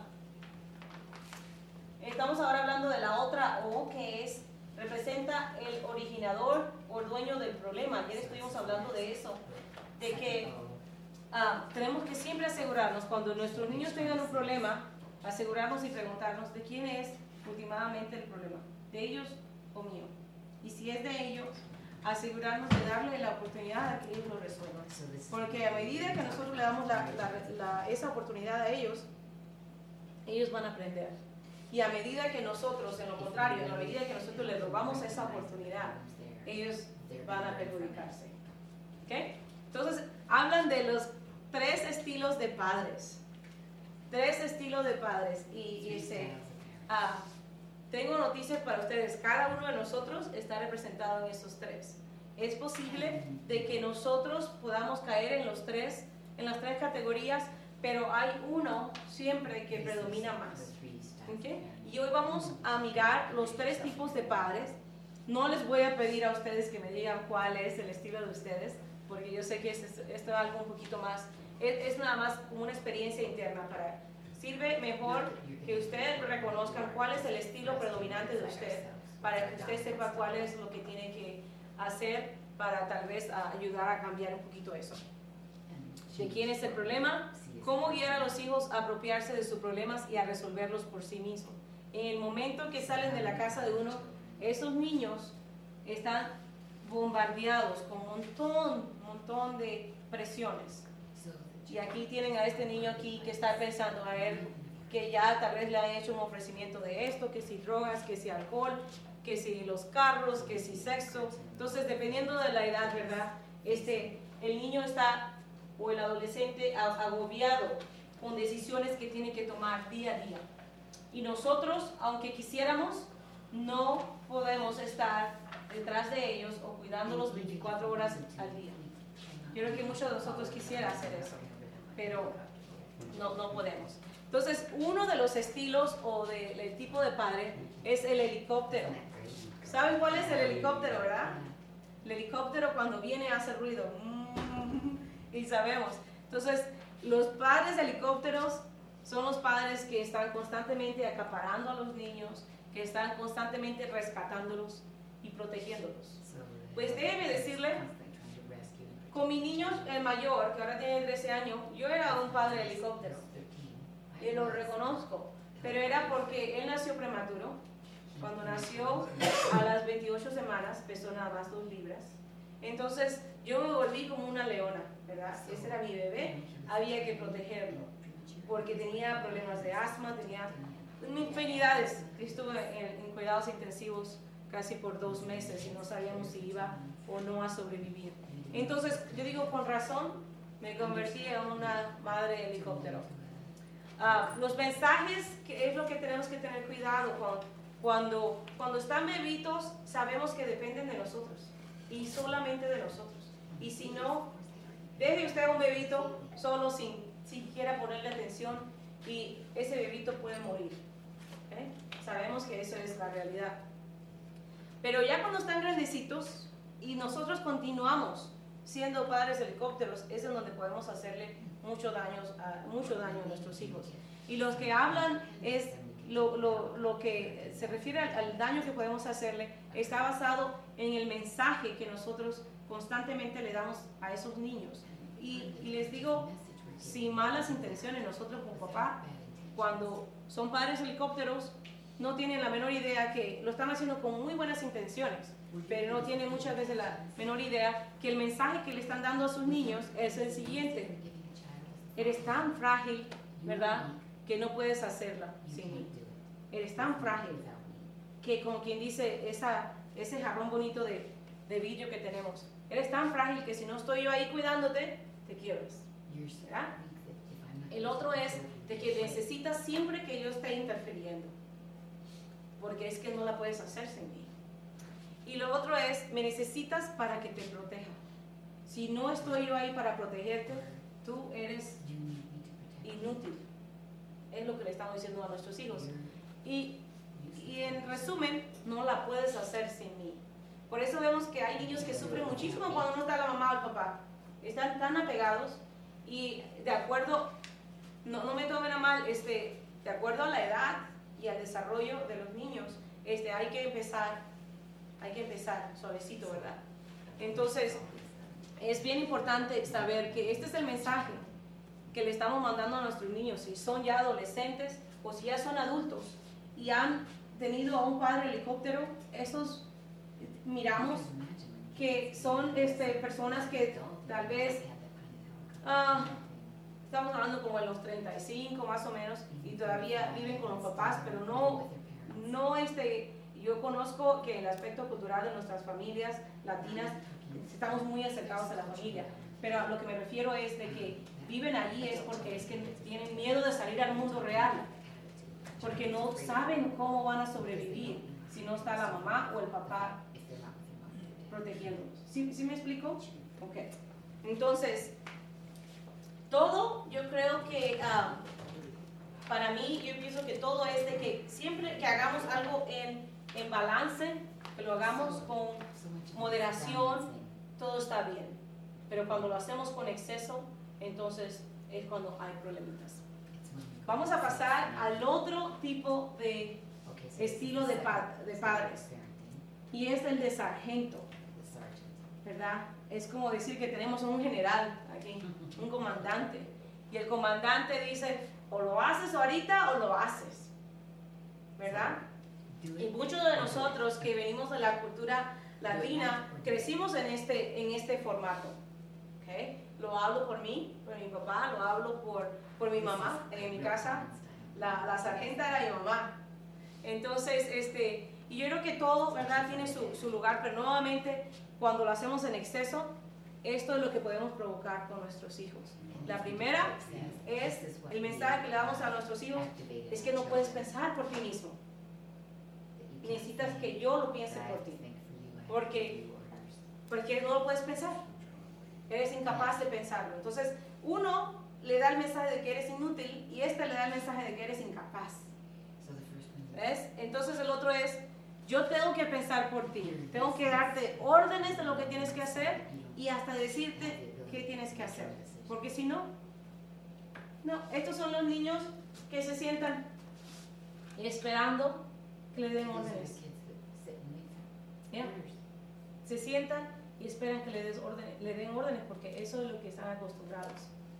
S3: estamos ahora hablando de la otra O, que es, representa el originador o el dueño del problema. Ayer estuvimos hablando de eso, de que uh, tenemos que siempre asegurarnos, cuando nuestros niños tengan un problema, asegurarnos y preguntarnos de quién es últimamente el problema, de ellos o mío. Y si es de ellos, asegurarnos de darle la oportunidad a que ellos lo resuelvan. Porque a medida que nosotros le damos la, la, la, esa oportunidad a ellos, ellos van a aprender. Y a medida que nosotros, en lo contrario, a medida que nosotros les robamos esa oportunidad, ellos van a perjudicarse. ¿Okay? Entonces, hablan de los tres estilos de padres. Tres estilos de padres. Y, y dice, ah, tengo noticias para ustedes. Cada uno de nosotros está representado en esos tres. Es posible de que nosotros podamos caer en los tres, en las tres categorías, pero hay uno siempre que predomina más. ¿Okay? Y hoy vamos a mirar los tres tipos de padres. No les voy a pedir a ustedes que me digan cuál es el estilo de ustedes, porque yo sé que esto es, esto es algo un poquito más, es, es nada más como una experiencia interna. Para sirve mejor que ustedes reconozcan cuál es el estilo predominante de usted, para que usted sepa cuál es lo que tiene que hacer para tal vez ayudar a cambiar un poquito eso. ¿De quién es el problema? ¿Cómo guiar a los hijos a apropiarse de sus problemas y a resolverlos por sí mismos? En el momento que salen de la casa de uno, esos niños están bombardeados con un montón, montón de presiones. Y aquí tienen a este niño aquí que está pensando a él que ya tal vez le han hecho un ofrecimiento de esto, que si drogas, que si alcohol, que si los carros, que si sexo. Entonces, dependiendo de la edad, ¿verdad? Este, el niño está, o el adolescente, agobiado con decisiones que tiene que tomar día a día. Y nosotros, aunque quisiéramos, no podemos estar detrás de ellos o cuidándolos veinticuatro horas al día. Yo creo que muchos de nosotros quisiera hacer eso, pero no, no podemos. Entonces, uno de los estilos o del de, tipo de padre es el helicóptero. ¿Saben cuál es el helicóptero, verdad? El helicóptero cuando viene hace ruido. Y sabemos. Entonces, los padres de helicópteros son los padres que están constantemente acaparando a los niños, que están constantemente rescatándolos y protegiéndolos. Pues déjeme decirle, con mi niño el mayor, que ahora tiene trece años, yo era un padre de helicóptero. Y lo reconozco, pero era porque él nació prematuro. Cuando nació, a las veintiocho semanas, pesó nada más dos libras. Entonces, yo me volví como una leona, ¿verdad? Ese era mi bebé, había que protegerlo, porque tenía problemas de asma, tenía infinidades. Estuve en, en cuidados intensivos casi por dos meses y no sabíamos si iba o no a sobrevivir. Entonces, yo digo, con razón, me convertí en una madre de helicóptero. Uh, los mensajes, que es lo que tenemos que tener cuidado con, cuando, cuando están bebitos, sabemos que dependen de nosotros y solamente de nosotros. Y si no, deje usted un bebito solo sin siquiera ponerle atención y ese bebito puede morir. ¿Eh? Sabemos que eso es la realidad. Pero ya cuando están grandecitos y nosotros continuamos siendo padres de helicópteros, es en donde podemos hacerle mucho daño a, mucho daño a nuestros hijos. Y los que hablan es lo, lo, lo que se refiere al, al daño que podemos hacerle, está basado en el mensaje que nosotros constantemente le damos a esos niños. Y, y les digo, sin malas intenciones, nosotros como papá, cuando son padres helicópteros, no tienen la menor idea que lo están haciendo con muy buenas intenciones, pero no tienen muchas veces la menor idea que el mensaje que le están dando a sus niños es el siguiente: eres tan frágil, ¿verdad?, que no puedes hacerla sin mí. Eres tan frágil que, como quien dice, esa, ese jarrón bonito de, de vidrio que tenemos, eres tan frágil que si no estoy yo ahí cuidándote, te quiebras, ¿verdad? El otro es de que necesitas siempre que yo esté interfiriendo, porque es que no la puedes hacer sin mí. Y lo otro es, me necesitas para que te proteja. Si no estoy yo ahí para protegerte, tú eres inútil. Es lo que le estamos diciendo a nuestros hijos. Y, y en resumen, no la puedes hacer sin mí. Por eso vemos que hay niños que sufren muchísimo cuando no está la mamá o el papá. Están tan apegados y de acuerdo, no, no me tomen a mal, este, de acuerdo a la edad y al desarrollo de los niños, este, hay que empezar, hay que empezar suavecito, ¿verdad? Entonces, es bien importante saber que este es el mensaje que le estamos mandando a nuestros niños, si son ya adolescentes o si ya son adultos y han tenido a un padre helicóptero. Esos miramos que son este, personas que tal vez uh, estamos hablando como en los treinta y cinco más o menos, y todavía viven con los papás, pero no, no este, yo conozco que el aspecto cultural de nuestras familias latinas, estamos muy acercados a la familia, pero a lo que me refiero es de que viven allí es porque es que tienen miedo de salir al mundo real, porque no saben cómo van a sobrevivir si no está la mamá o el papá protegiéndolos. ¿Sí, ¿sí me explico? Ok. Entonces, todo, yo creo que um, para mí, yo pienso que todo es de que siempre que hagamos algo en, en balance, que lo hagamos con moderación, todo está bien. Pero cuando lo hacemos con exceso, entonces es cuando hay problemitas. Vamos a pasar al otro tipo de estilo de, pa de padres, y es el de sargento, ¿verdad? Es como decir que tenemos un general aquí, un comandante, y el comandante dice, o lo haces ahorita o lo haces, ¿verdad? Y muchos de nosotros que venimos de la cultura latina, crecimos en este, en este formato, ¿okay? Lo hablo por mí, por mi papá, lo hablo por, por mi mamá. En mi casa, la, la sargenta era mi mamá. Entonces, este, y yo creo que todo, ¿verdad?, tiene su, su lugar, pero nuevamente, cuando lo hacemos en exceso, esto es lo que podemos provocar con nuestros hijos. La primera es, el mensaje que le damos a nuestros hijos, es que no puedes pensar por ti mismo. Necesitas que yo lo piense por ti. Porque, porque no lo puedes pensar. Eres incapaz de pensarlo. Entonces, uno le da el mensaje de que eres inútil y este le da el mensaje de que eres incapaz. ¿Ves? Entonces el otro es, yo tengo que pensar por ti. Tengo que darte órdenes de lo que tienes que hacer y hasta decirte qué tienes que hacer. Porque si no, no, estos son los niños que se sientan esperando que le den órdenes. ¿Ya? Se sientan y esperan que le, des órdenes, le den órdenes porque eso es lo que están acostumbrados.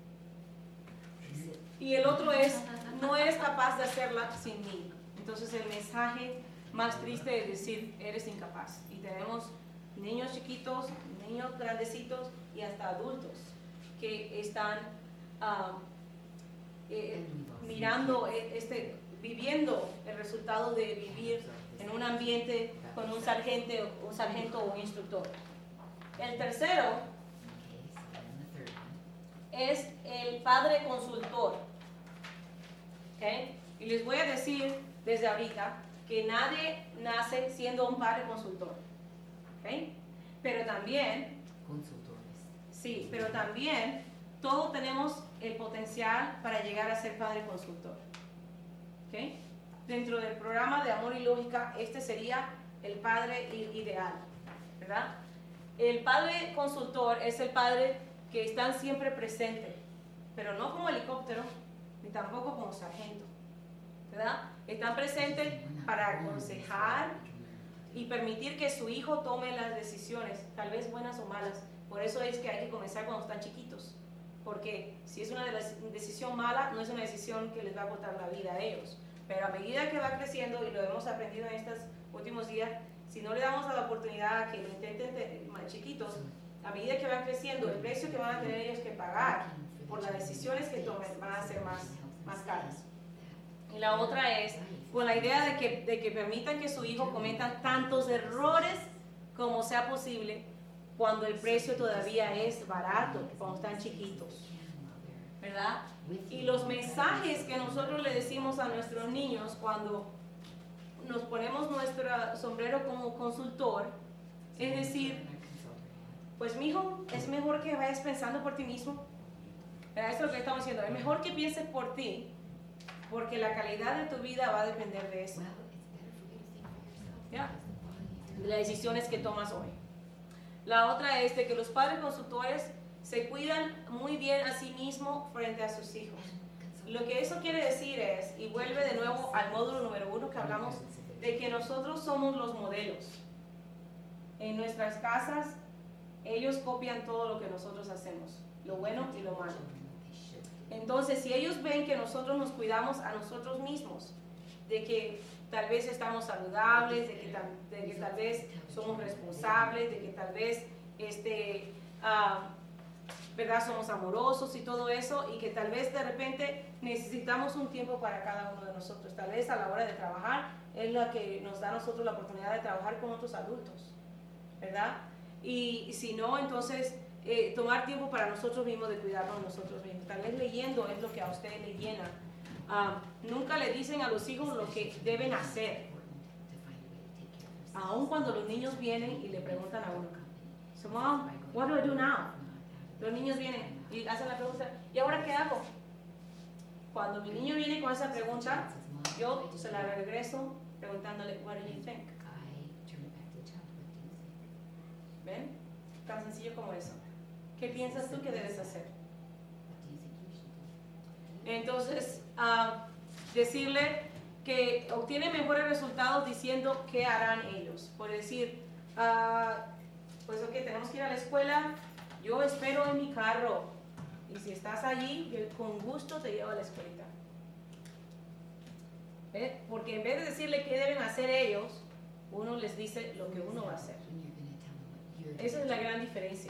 S3: Y el otro es, no eres capaz de hacerla sin mí. Entonces el mensaje más triste es decir, eres incapaz. Y tenemos niños chiquitos, niños grandecitos y hasta adultos que están uh, eh, mirando, este, viviendo el resultado de vivir en un ambiente con un sargento, un sargento o un instructor. El tercero es el padre consultor. ¿Okay? Y les voy a decir desde ahorita que nadie nace siendo un padre consultor. ¿Okay? Pero también, sí, pero también todos tenemos el potencial para llegar a ser padre consultor. ¿Okay? Dentro del programa de Amor y Lógica, este sería el padre ideal, ¿verdad? El padre consultor es el padre que está siempre presente, pero no como helicóptero, ni tampoco como sargento, ¿verdad? Están presentes para aconsejar y permitir que su hijo tome las decisiones, tal vez buenas o malas. Por eso es que hay que comenzar cuando están chiquitos, porque si es una decisión mala, no es una decisión que les va a costar la vida a ellos. Pero a medida que va creciendo, y lo hemos aprendido en estos últimos días, si no le damos a la oportunidad a que lo intenten más chiquitos, a medida que van creciendo, el precio que van a tener ellos que pagar por las decisiones que tomen van a ser más, más caras. Y la otra es con la idea de que, de que permitan que su hijo cometa tantos errores como sea posible cuando el precio todavía es barato, cuando están chiquitos, ¿verdad? Y los mensajes que nosotros le decimos a nuestros niños cuando nos ponemos nuestro sombrero como consultor, es decir, pues mijo, es mejor que vayas pensando por ti mismo. ¿Verdad? Esto es lo que estamos diciendo, es mejor que pienses por ti, porque la calidad de tu vida va a depender de eso. ¿Ya? De las decisiones que tomas hoy. La otra es de que los padres consultores se cuidan muy bien a sí mismos frente a sus hijos. Lo que eso quiere decir es, y vuelve de nuevo al módulo número uno que hablamos, de que nosotros somos los modelos. En nuestras casas, ellos copian todo lo que nosotros hacemos, lo bueno y lo malo. Entonces, si ellos ven que nosotros nos cuidamos a nosotros mismos, de que tal vez estamos saludables, de que tal, de que tal vez somos responsables, de que tal vez este, uh, ¿verdad? Somos amorosos y todo eso, y que tal vez de repente necesitamos un tiempo para cada uno de nosotros. Tal vez a la hora de trabajar es la que nos da a nosotros la oportunidad de trabajar con otros adultos, ¿verdad? Y, y si no, entonces eh, tomar tiempo para nosotros mismos, de cuidarnos nosotros mismos. Tal vez leyendo es lo que a usted le llena. Uh, nunca le dicen a los hijos lo que deben hacer, aun cuando los niños vienen y le preguntan a uno, so mom, what do I do now? Los niños vienen y hacen la pregunta, ¿y ahora qué hago? Cuando mi niño viene con esa pregunta, yo se la regreso preguntándole, what do you think? ¿Ven? Tan sencillo como eso. ¿Qué piensas tú que debes hacer? Entonces, uh, decirle que obtiene mejores resultados diciendo qué harán ellos. Por decir, uh, pues ok, tenemos que ir a la escuela, yo espero en mi carro. Y si estás allí, yo con gusto te llevo a la escuelita. ¿Eh? Porque en vez de decirle qué deben hacer ellos, uno les dice lo que uno va a hacer. Esa es la gran diferencia.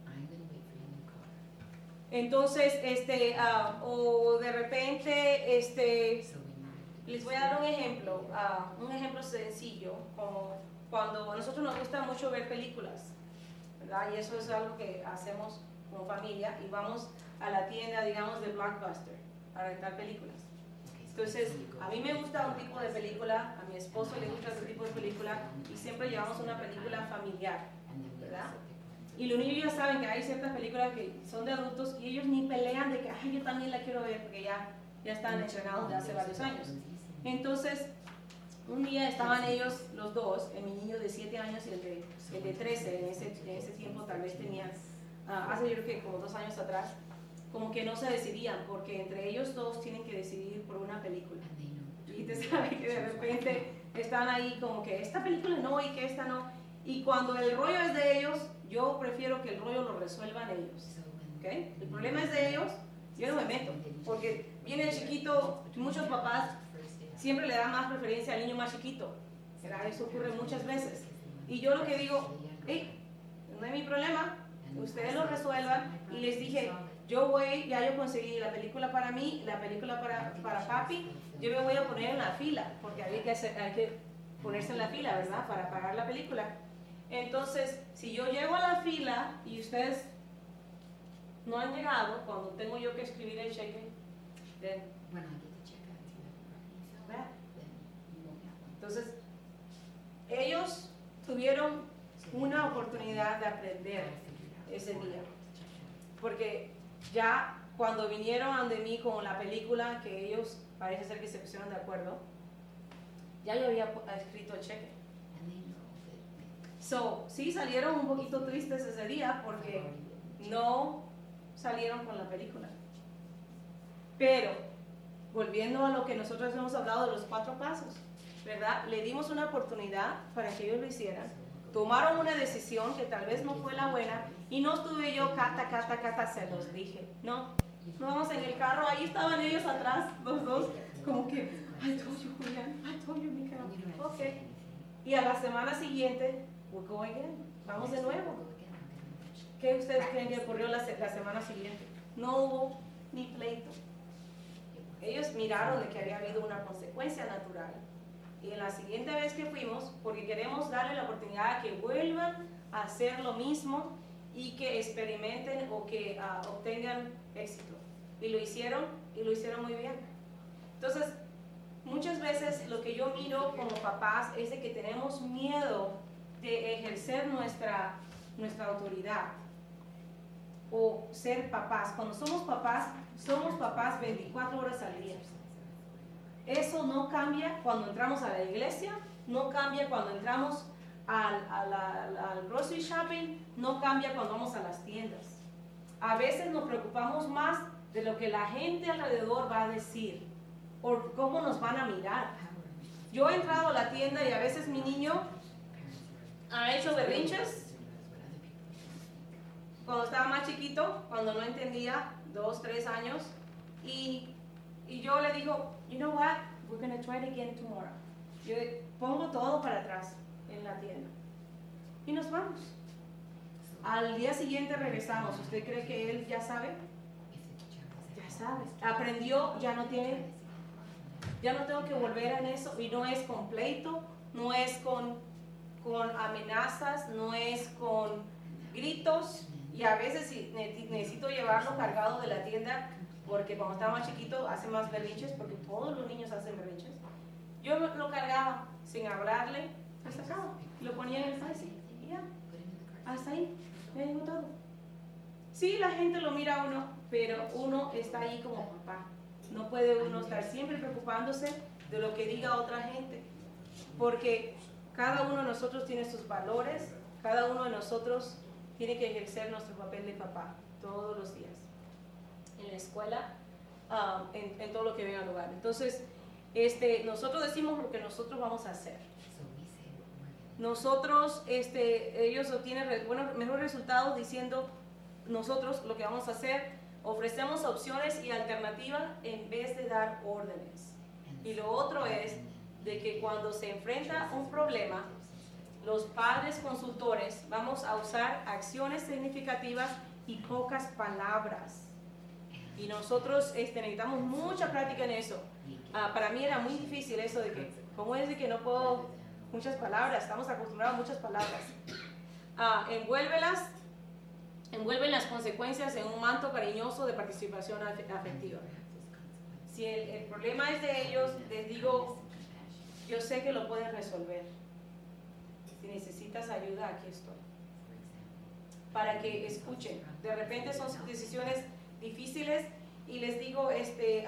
S3: Entonces, este, uh, o de repente, este, les voy a dar un ejemplo, uh, un ejemplo sencillo, como cuando a nosotros nos gusta mucho ver películas, ¿verdad? Y eso es algo que hacemos como familia, y vamos a la tienda, digamos, de Blockbuster a rentar películas. Entonces, a mí me gusta un tipo de película, a mi esposo le gusta otro tipo de película, y siempre llevamos una película familiar, ¿verdad? Y los niños ya saben que hay ciertas películas que son de adultos y ellos ni pelean de que, ay, yo también la quiero ver, porque ya, ya están entrenados de hace varios años. Entonces, un día estaban ellos, los dos, mi niño de siete años y el de, el de trece, en ese, en ese tiempo tal vez tenían, uh, hace yo creo que como dos años atrás, como que no se decidían, porque entre ellos dos tienen que decidir por una película. Y te sabes que de repente están ahí como que esta película no y que esta no. Y cuando el rollo es de ellos, yo prefiero que el rollo lo resuelvan ellos. ¿Okay? El problema es de ellos, yo no me meto. Porque viene el chiquito, muchos papás siempre le dan más preferencia al niño más chiquito. ¿Verdad? Eso ocurre muchas veces. Y yo lo que digo, hey, no es mi problema, ustedes lo resuelvan. Y les dije, yo voy, ya yo conseguí la película para mí, la película para, para papi, yo me voy a poner en la fila, porque hay que, hacer, hay que ponerse en la fila, ¿verdad? Para pagar la película. Entonces, si yo llego a la fila y ustedes no han llegado, cuando tengo yo que escribir el cheque, then, ¿verdad? Entonces, ellos tuvieron una oportunidad de aprender ese día, porque ya cuando vinieron ante mí con la película, que ellos parece ser que se pusieron de acuerdo, ya yo había escrito el cheque. So, sí salieron un poquito tristes ese día porque no salieron con la película. Pero, volviendo a lo que nosotros hemos hablado de los cuatro pasos, ¿verdad? Le dimos una oportunidad para que ellos lo hicieran. Tomaron una decisión que tal vez no fue la buena y no estuve yo, cata, cata, cata, se los dije. No, no vamos en el carro, ahí estaban ellos atrás, los dos, como que, I told you, Julián, I told you, Michael. Ok. Y a la semana siguiente, we're going again. Vamos de nuevo. ¿Qué ustedes creen que ocurrió la, la semana siguiente? No hubo ni pleito. Ellos miraron de que había habido una consecuencia natural. Y en la siguiente vez que fuimos, porque queremos darle la oportunidad a que vuelvan a hacer lo mismo y que experimenten o que uh, obtengan éxito. Y lo hicieron, y lo hicieron muy bien. Entonces, muchas veces lo que yo miro como papás es de que tenemos miedo de ejercer nuestra, nuestra autoridad o ser papás. Cuando somos papás, somos papás veinticuatro horas al día. Eso no cambia cuando entramos a la iglesia, no cambia cuando entramos al, a la, al grocery shopping, no cambia cuando vamos a las tiendas. A veces nos preocupamos más de lo que la gente alrededor va a decir o cómo nos van a mirar. Yo he entrado a la tienda y a veces mi niño ha hecho berrinches cuando estaba más chiquito, cuando no entendía, dos, tres años, y, y yo le digo, you know what, we're going to try it again tomorrow. Yo pongo todo para atrás en la tienda y nos vamos. Al día siguiente regresamos. ¿Usted cree que él ya sabe? Ya sabe. Aprendió, ya no tiene, ya no tengo que volver en eso. Y no es con pleito, no es con, con amenazas, no es con gritos. Y a veces si necesito llevarlo cargado de la tienda, porque cuando estaba más chiquito hace más berrinches, porque todos los niños hacen berrinches. Yo lo cargaba sin hablarle, lo sacaba, lo ponía en el taxi y ya, hasta ahí, me dijo todo. Sí, la gente lo mira a uno, pero uno está ahí como papá. No puede uno estar siempre preocupándose de lo que diga otra gente, porque cada uno de nosotros tiene sus valores, cada uno de nosotros tiene que ejercer nuestro papel de papá todos los días, en la escuela, um, en, en todo lo que venga al lugar. Entonces, este, nosotros decimos lo que nosotros vamos a hacer. Nosotros, este, ellos obtienen bueno, mejores resultados diciendo nosotros lo que vamos a hacer. Ofrecemos opciones y alternativas en vez de dar órdenes. Y lo otro es de que cuando se enfrenta un problema, los padres consultores vamos a usar acciones significativas y pocas palabras. Y nosotros este, necesitamos mucha práctica en eso. Uh, para mí era muy difícil eso de que, ¿cómo es de que no puedo muchas palabras? Estamos acostumbrados a muchas palabras. Uh, envuélvelas, envuelven las consecuencias en un manto cariñoso de participación afectiva. Si el, el problema es de ellos, les digo, yo sé que lo pueden resolver. Si necesitas ayuda, aquí estoy. Para que escuchen. De repente son decisiones difíciles y les digo, este,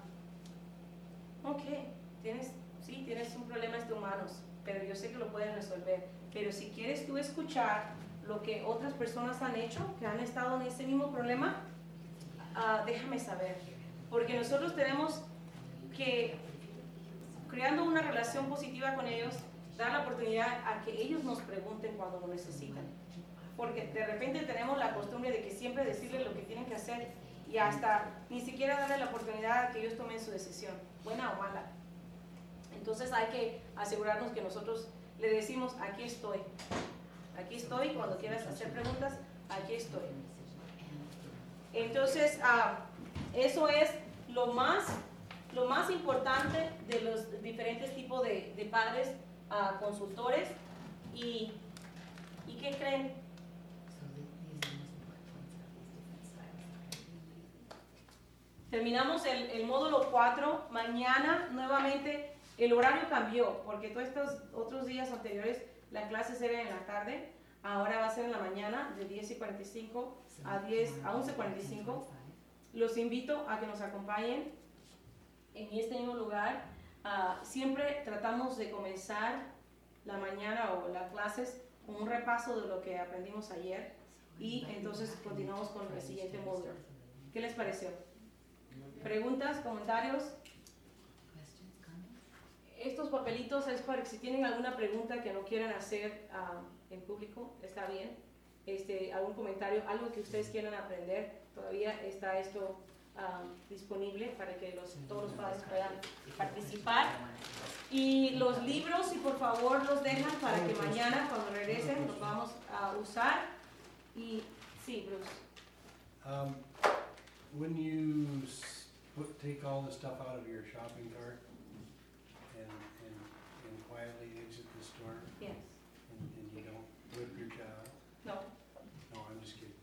S3: uh, ok, tienes, sí, tienes un problema en tus manos, pero yo sé que lo puedes resolver. Pero si quieres tú escuchar lo que otras personas han hecho, que han estado en ese mismo problema, uh, déjame saber. Porque nosotros tenemos que, creando una relación positiva con ellos, dar la oportunidad a que ellos nos pregunten cuando lo necesitan. Porque de repente tenemos la costumbre de que siempre decirles lo que tienen que hacer y hasta ni siquiera darle la oportunidad a que ellos tomen su decisión, buena o mala. Entonces hay que asegurarnos que nosotros le decimos, aquí estoy, aquí estoy, cuando quieras hacer preguntas, aquí estoy. Entonces, uh, eso es lo más, lo más importante de los diferentes tipos de, de padres uh, consultores. Y, ¿y qué creen? Terminamos el, el módulo cuatro. Mañana nuevamente el horario cambió, porque todos estos otros días anteriores la clase era en la tarde. Ahora va a ser en la mañana de diez y cuarenta y cinco a, diez, a once y cuarenta y cinco. Los invito a que nos acompañen en este mismo lugar. Uh, siempre tratamos de comenzar la mañana o las clases con un repaso de lo que aprendimos ayer y entonces continuamos con el siguiente módulo. ¿Qué les pareció? ¿Preguntas? ¿Comentarios? Estos papelitos es para que si tienen alguna pregunta que no quieran hacer uh, en público, está bien. Este, algún comentario, algo que ustedes quieran aprender, todavía está esto uh, disponible para que los, todos los padres puedan participar. Y los libros, si por favor los dejan para que mañana cuando regresen los vamos a usar. Y sí, Bruce.
S6: Um, when you s- put, take all the stuff out of your shopping cart and, and, and quietly exit the store,
S3: Yes.
S6: and, and you don't whip your child?
S3: No.
S6: No, I'm just kidding.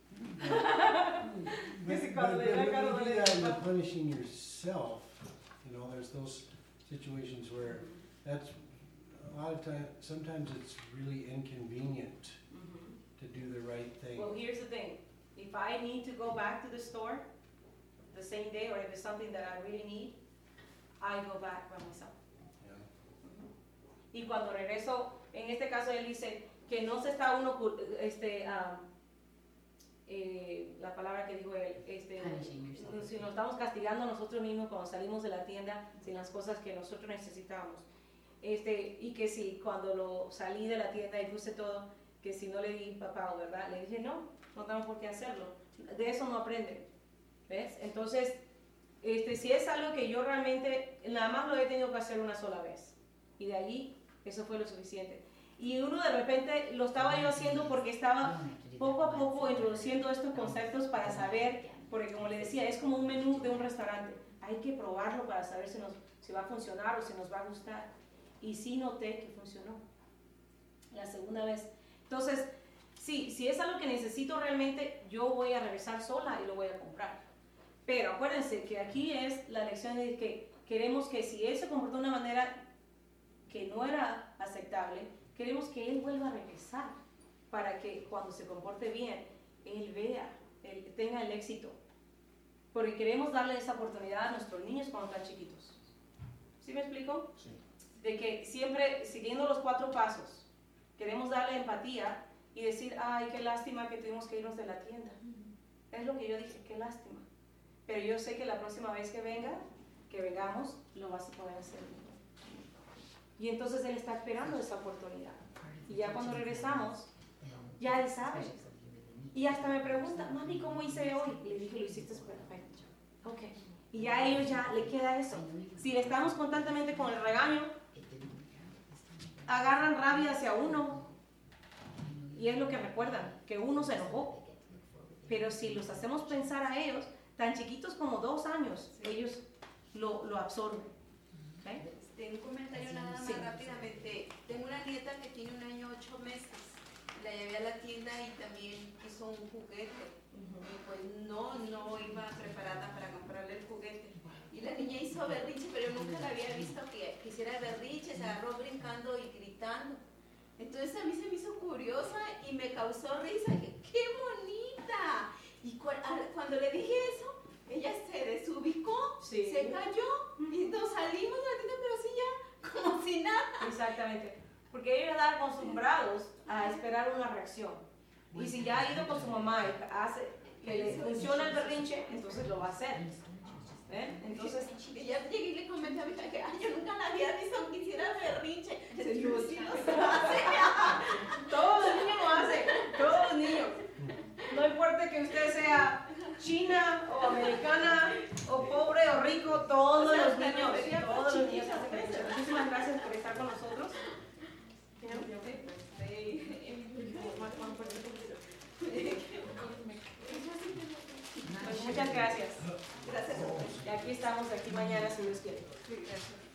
S3: Dice
S6: But,
S3: cuando
S6: but,
S3: le da
S6: but
S3: cargo
S6: when
S3: de
S6: you do that,
S3: la-
S6: you're punishing yourself. You know, there's those situations where that's a lot of times. Sometimes it's really inconvenient
S3: Mm-hmm.
S6: to do the right thing.
S3: Well, here's the thing. If I need to go back to the store the same day, or if it's something that I really need, I go back by myself.
S6: Yeah.
S3: Mm-hmm. Y cuando regreso, en este caso él dice que no se está uno, cu- este, um, eh, la palabra que dijo él, este,
S2: Punishing yourself.
S3: si nos estamos castigando a nosotros mismos cuando salimos de la tienda sin las cosas que nosotros necesitábamos. Este, y que si cuando lo salí de la tienda y puse todo, que si no le di papá, ¿verdad? Le dije, no, no tengo por qué hacerlo. De eso no aprende, ¿ves? Entonces, este, si es algo que yo realmente, nada más lo he tenido que hacer una sola vez. Y de allí, eso fue lo suficiente. Y uno de repente lo estaba yo haciendo porque estaba poco a poco introduciendo estos conceptos para saber, porque como le decía, es como un menú de un restaurante. Hay que probarlo para saber si, nos, si va a funcionar o si nos va a gustar. Y sí noté que funcionó la segunda vez. Entonces, sí, si es algo que necesito realmente, yo voy a regresar sola y lo voy a comprar. Pero acuérdense que aquí es la lección de que queremos que si él se comportó de una manera que no era aceptable, queremos que él vuelva a regresar para que cuando se comporte bien, él vea, él tenga el éxito. Porque queremos darle esa oportunidad a nuestros niños cuando están chiquitos. ¿Sí me explico?
S7: Sí.
S3: De que siempre, siguiendo los cuatro pasos, queremos darle empatía y decir, ay, qué lástima que tuvimos que irnos de la tienda. Es lo que yo dije, qué lástima. Pero yo sé que la próxima vez que venga, que vengamos, lo vas a poder hacer. Y entonces él está esperando esa oportunidad. Y ya cuando regresamos, ya él sabe. Y hasta me pregunta, mami, ¿cómo hice hoy? Le dije, lo hiciste perfecto. Ok. Y ya a ellos ya le queda eso. Si le estamos constantemente con el regaño, agarran rabia hacia uno. Y es lo que recuerdan, que uno se enojó. Pero si los hacemos pensar a ellos, tan chiquitos como dos años, ellos lo, lo absorben. ¿Okay?
S5: Tengo un comentario nada más
S3: Sí.
S5: rápidamente. Tengo una nieta que tiene un año ocho meses. La llevé a la tienda y también quiso un juguete. Y pues no, no iba preparada para comprarle el juguete. Y la niña hizo berrinche, pero yo nunca la había visto que, que hiciera berrinche. Se agarró brincando y gritando. Entonces a mí se me hizo curiosa y me causó risa. Dije, ¡qué bonita! Y cu cuando le dije eso, ella se desubicó,
S3: Sí.
S5: se cayó y nos salimos de la tienda, pero sí ya, como si nada.
S3: Exactamente. Porque ellos están acostumbrados a esperar una reacción. Y si ya ha ido con su mamá y hace que le funciona el berrinche, entonces lo va a hacer. ¿Eh? Entonces,
S5: Y ya llegué y le comenté a mi hija que ay, yo nunca la había visto que hiciera berrinche.
S3: Sí,
S5: Sí,
S3: sí.
S5: sí lo hace.
S3: todos los niños lo hacen, todos los niños. No importa que usted sea china o americana o pobre o rico, todos
S5: O sea,
S3: los
S5: hasta
S3: niños,
S5: nos veía más
S3: todos los niños
S5: chiquitas,
S3: hacen
S5: ¿ves?
S3: berrinche. Muchísimas gracias por estar con nosotros. Pues muchas gracias.
S5: Gracias a ustedes.
S3: Y aquí estamos, aquí mañana si Dios quiere.
S5: Sí, gracias.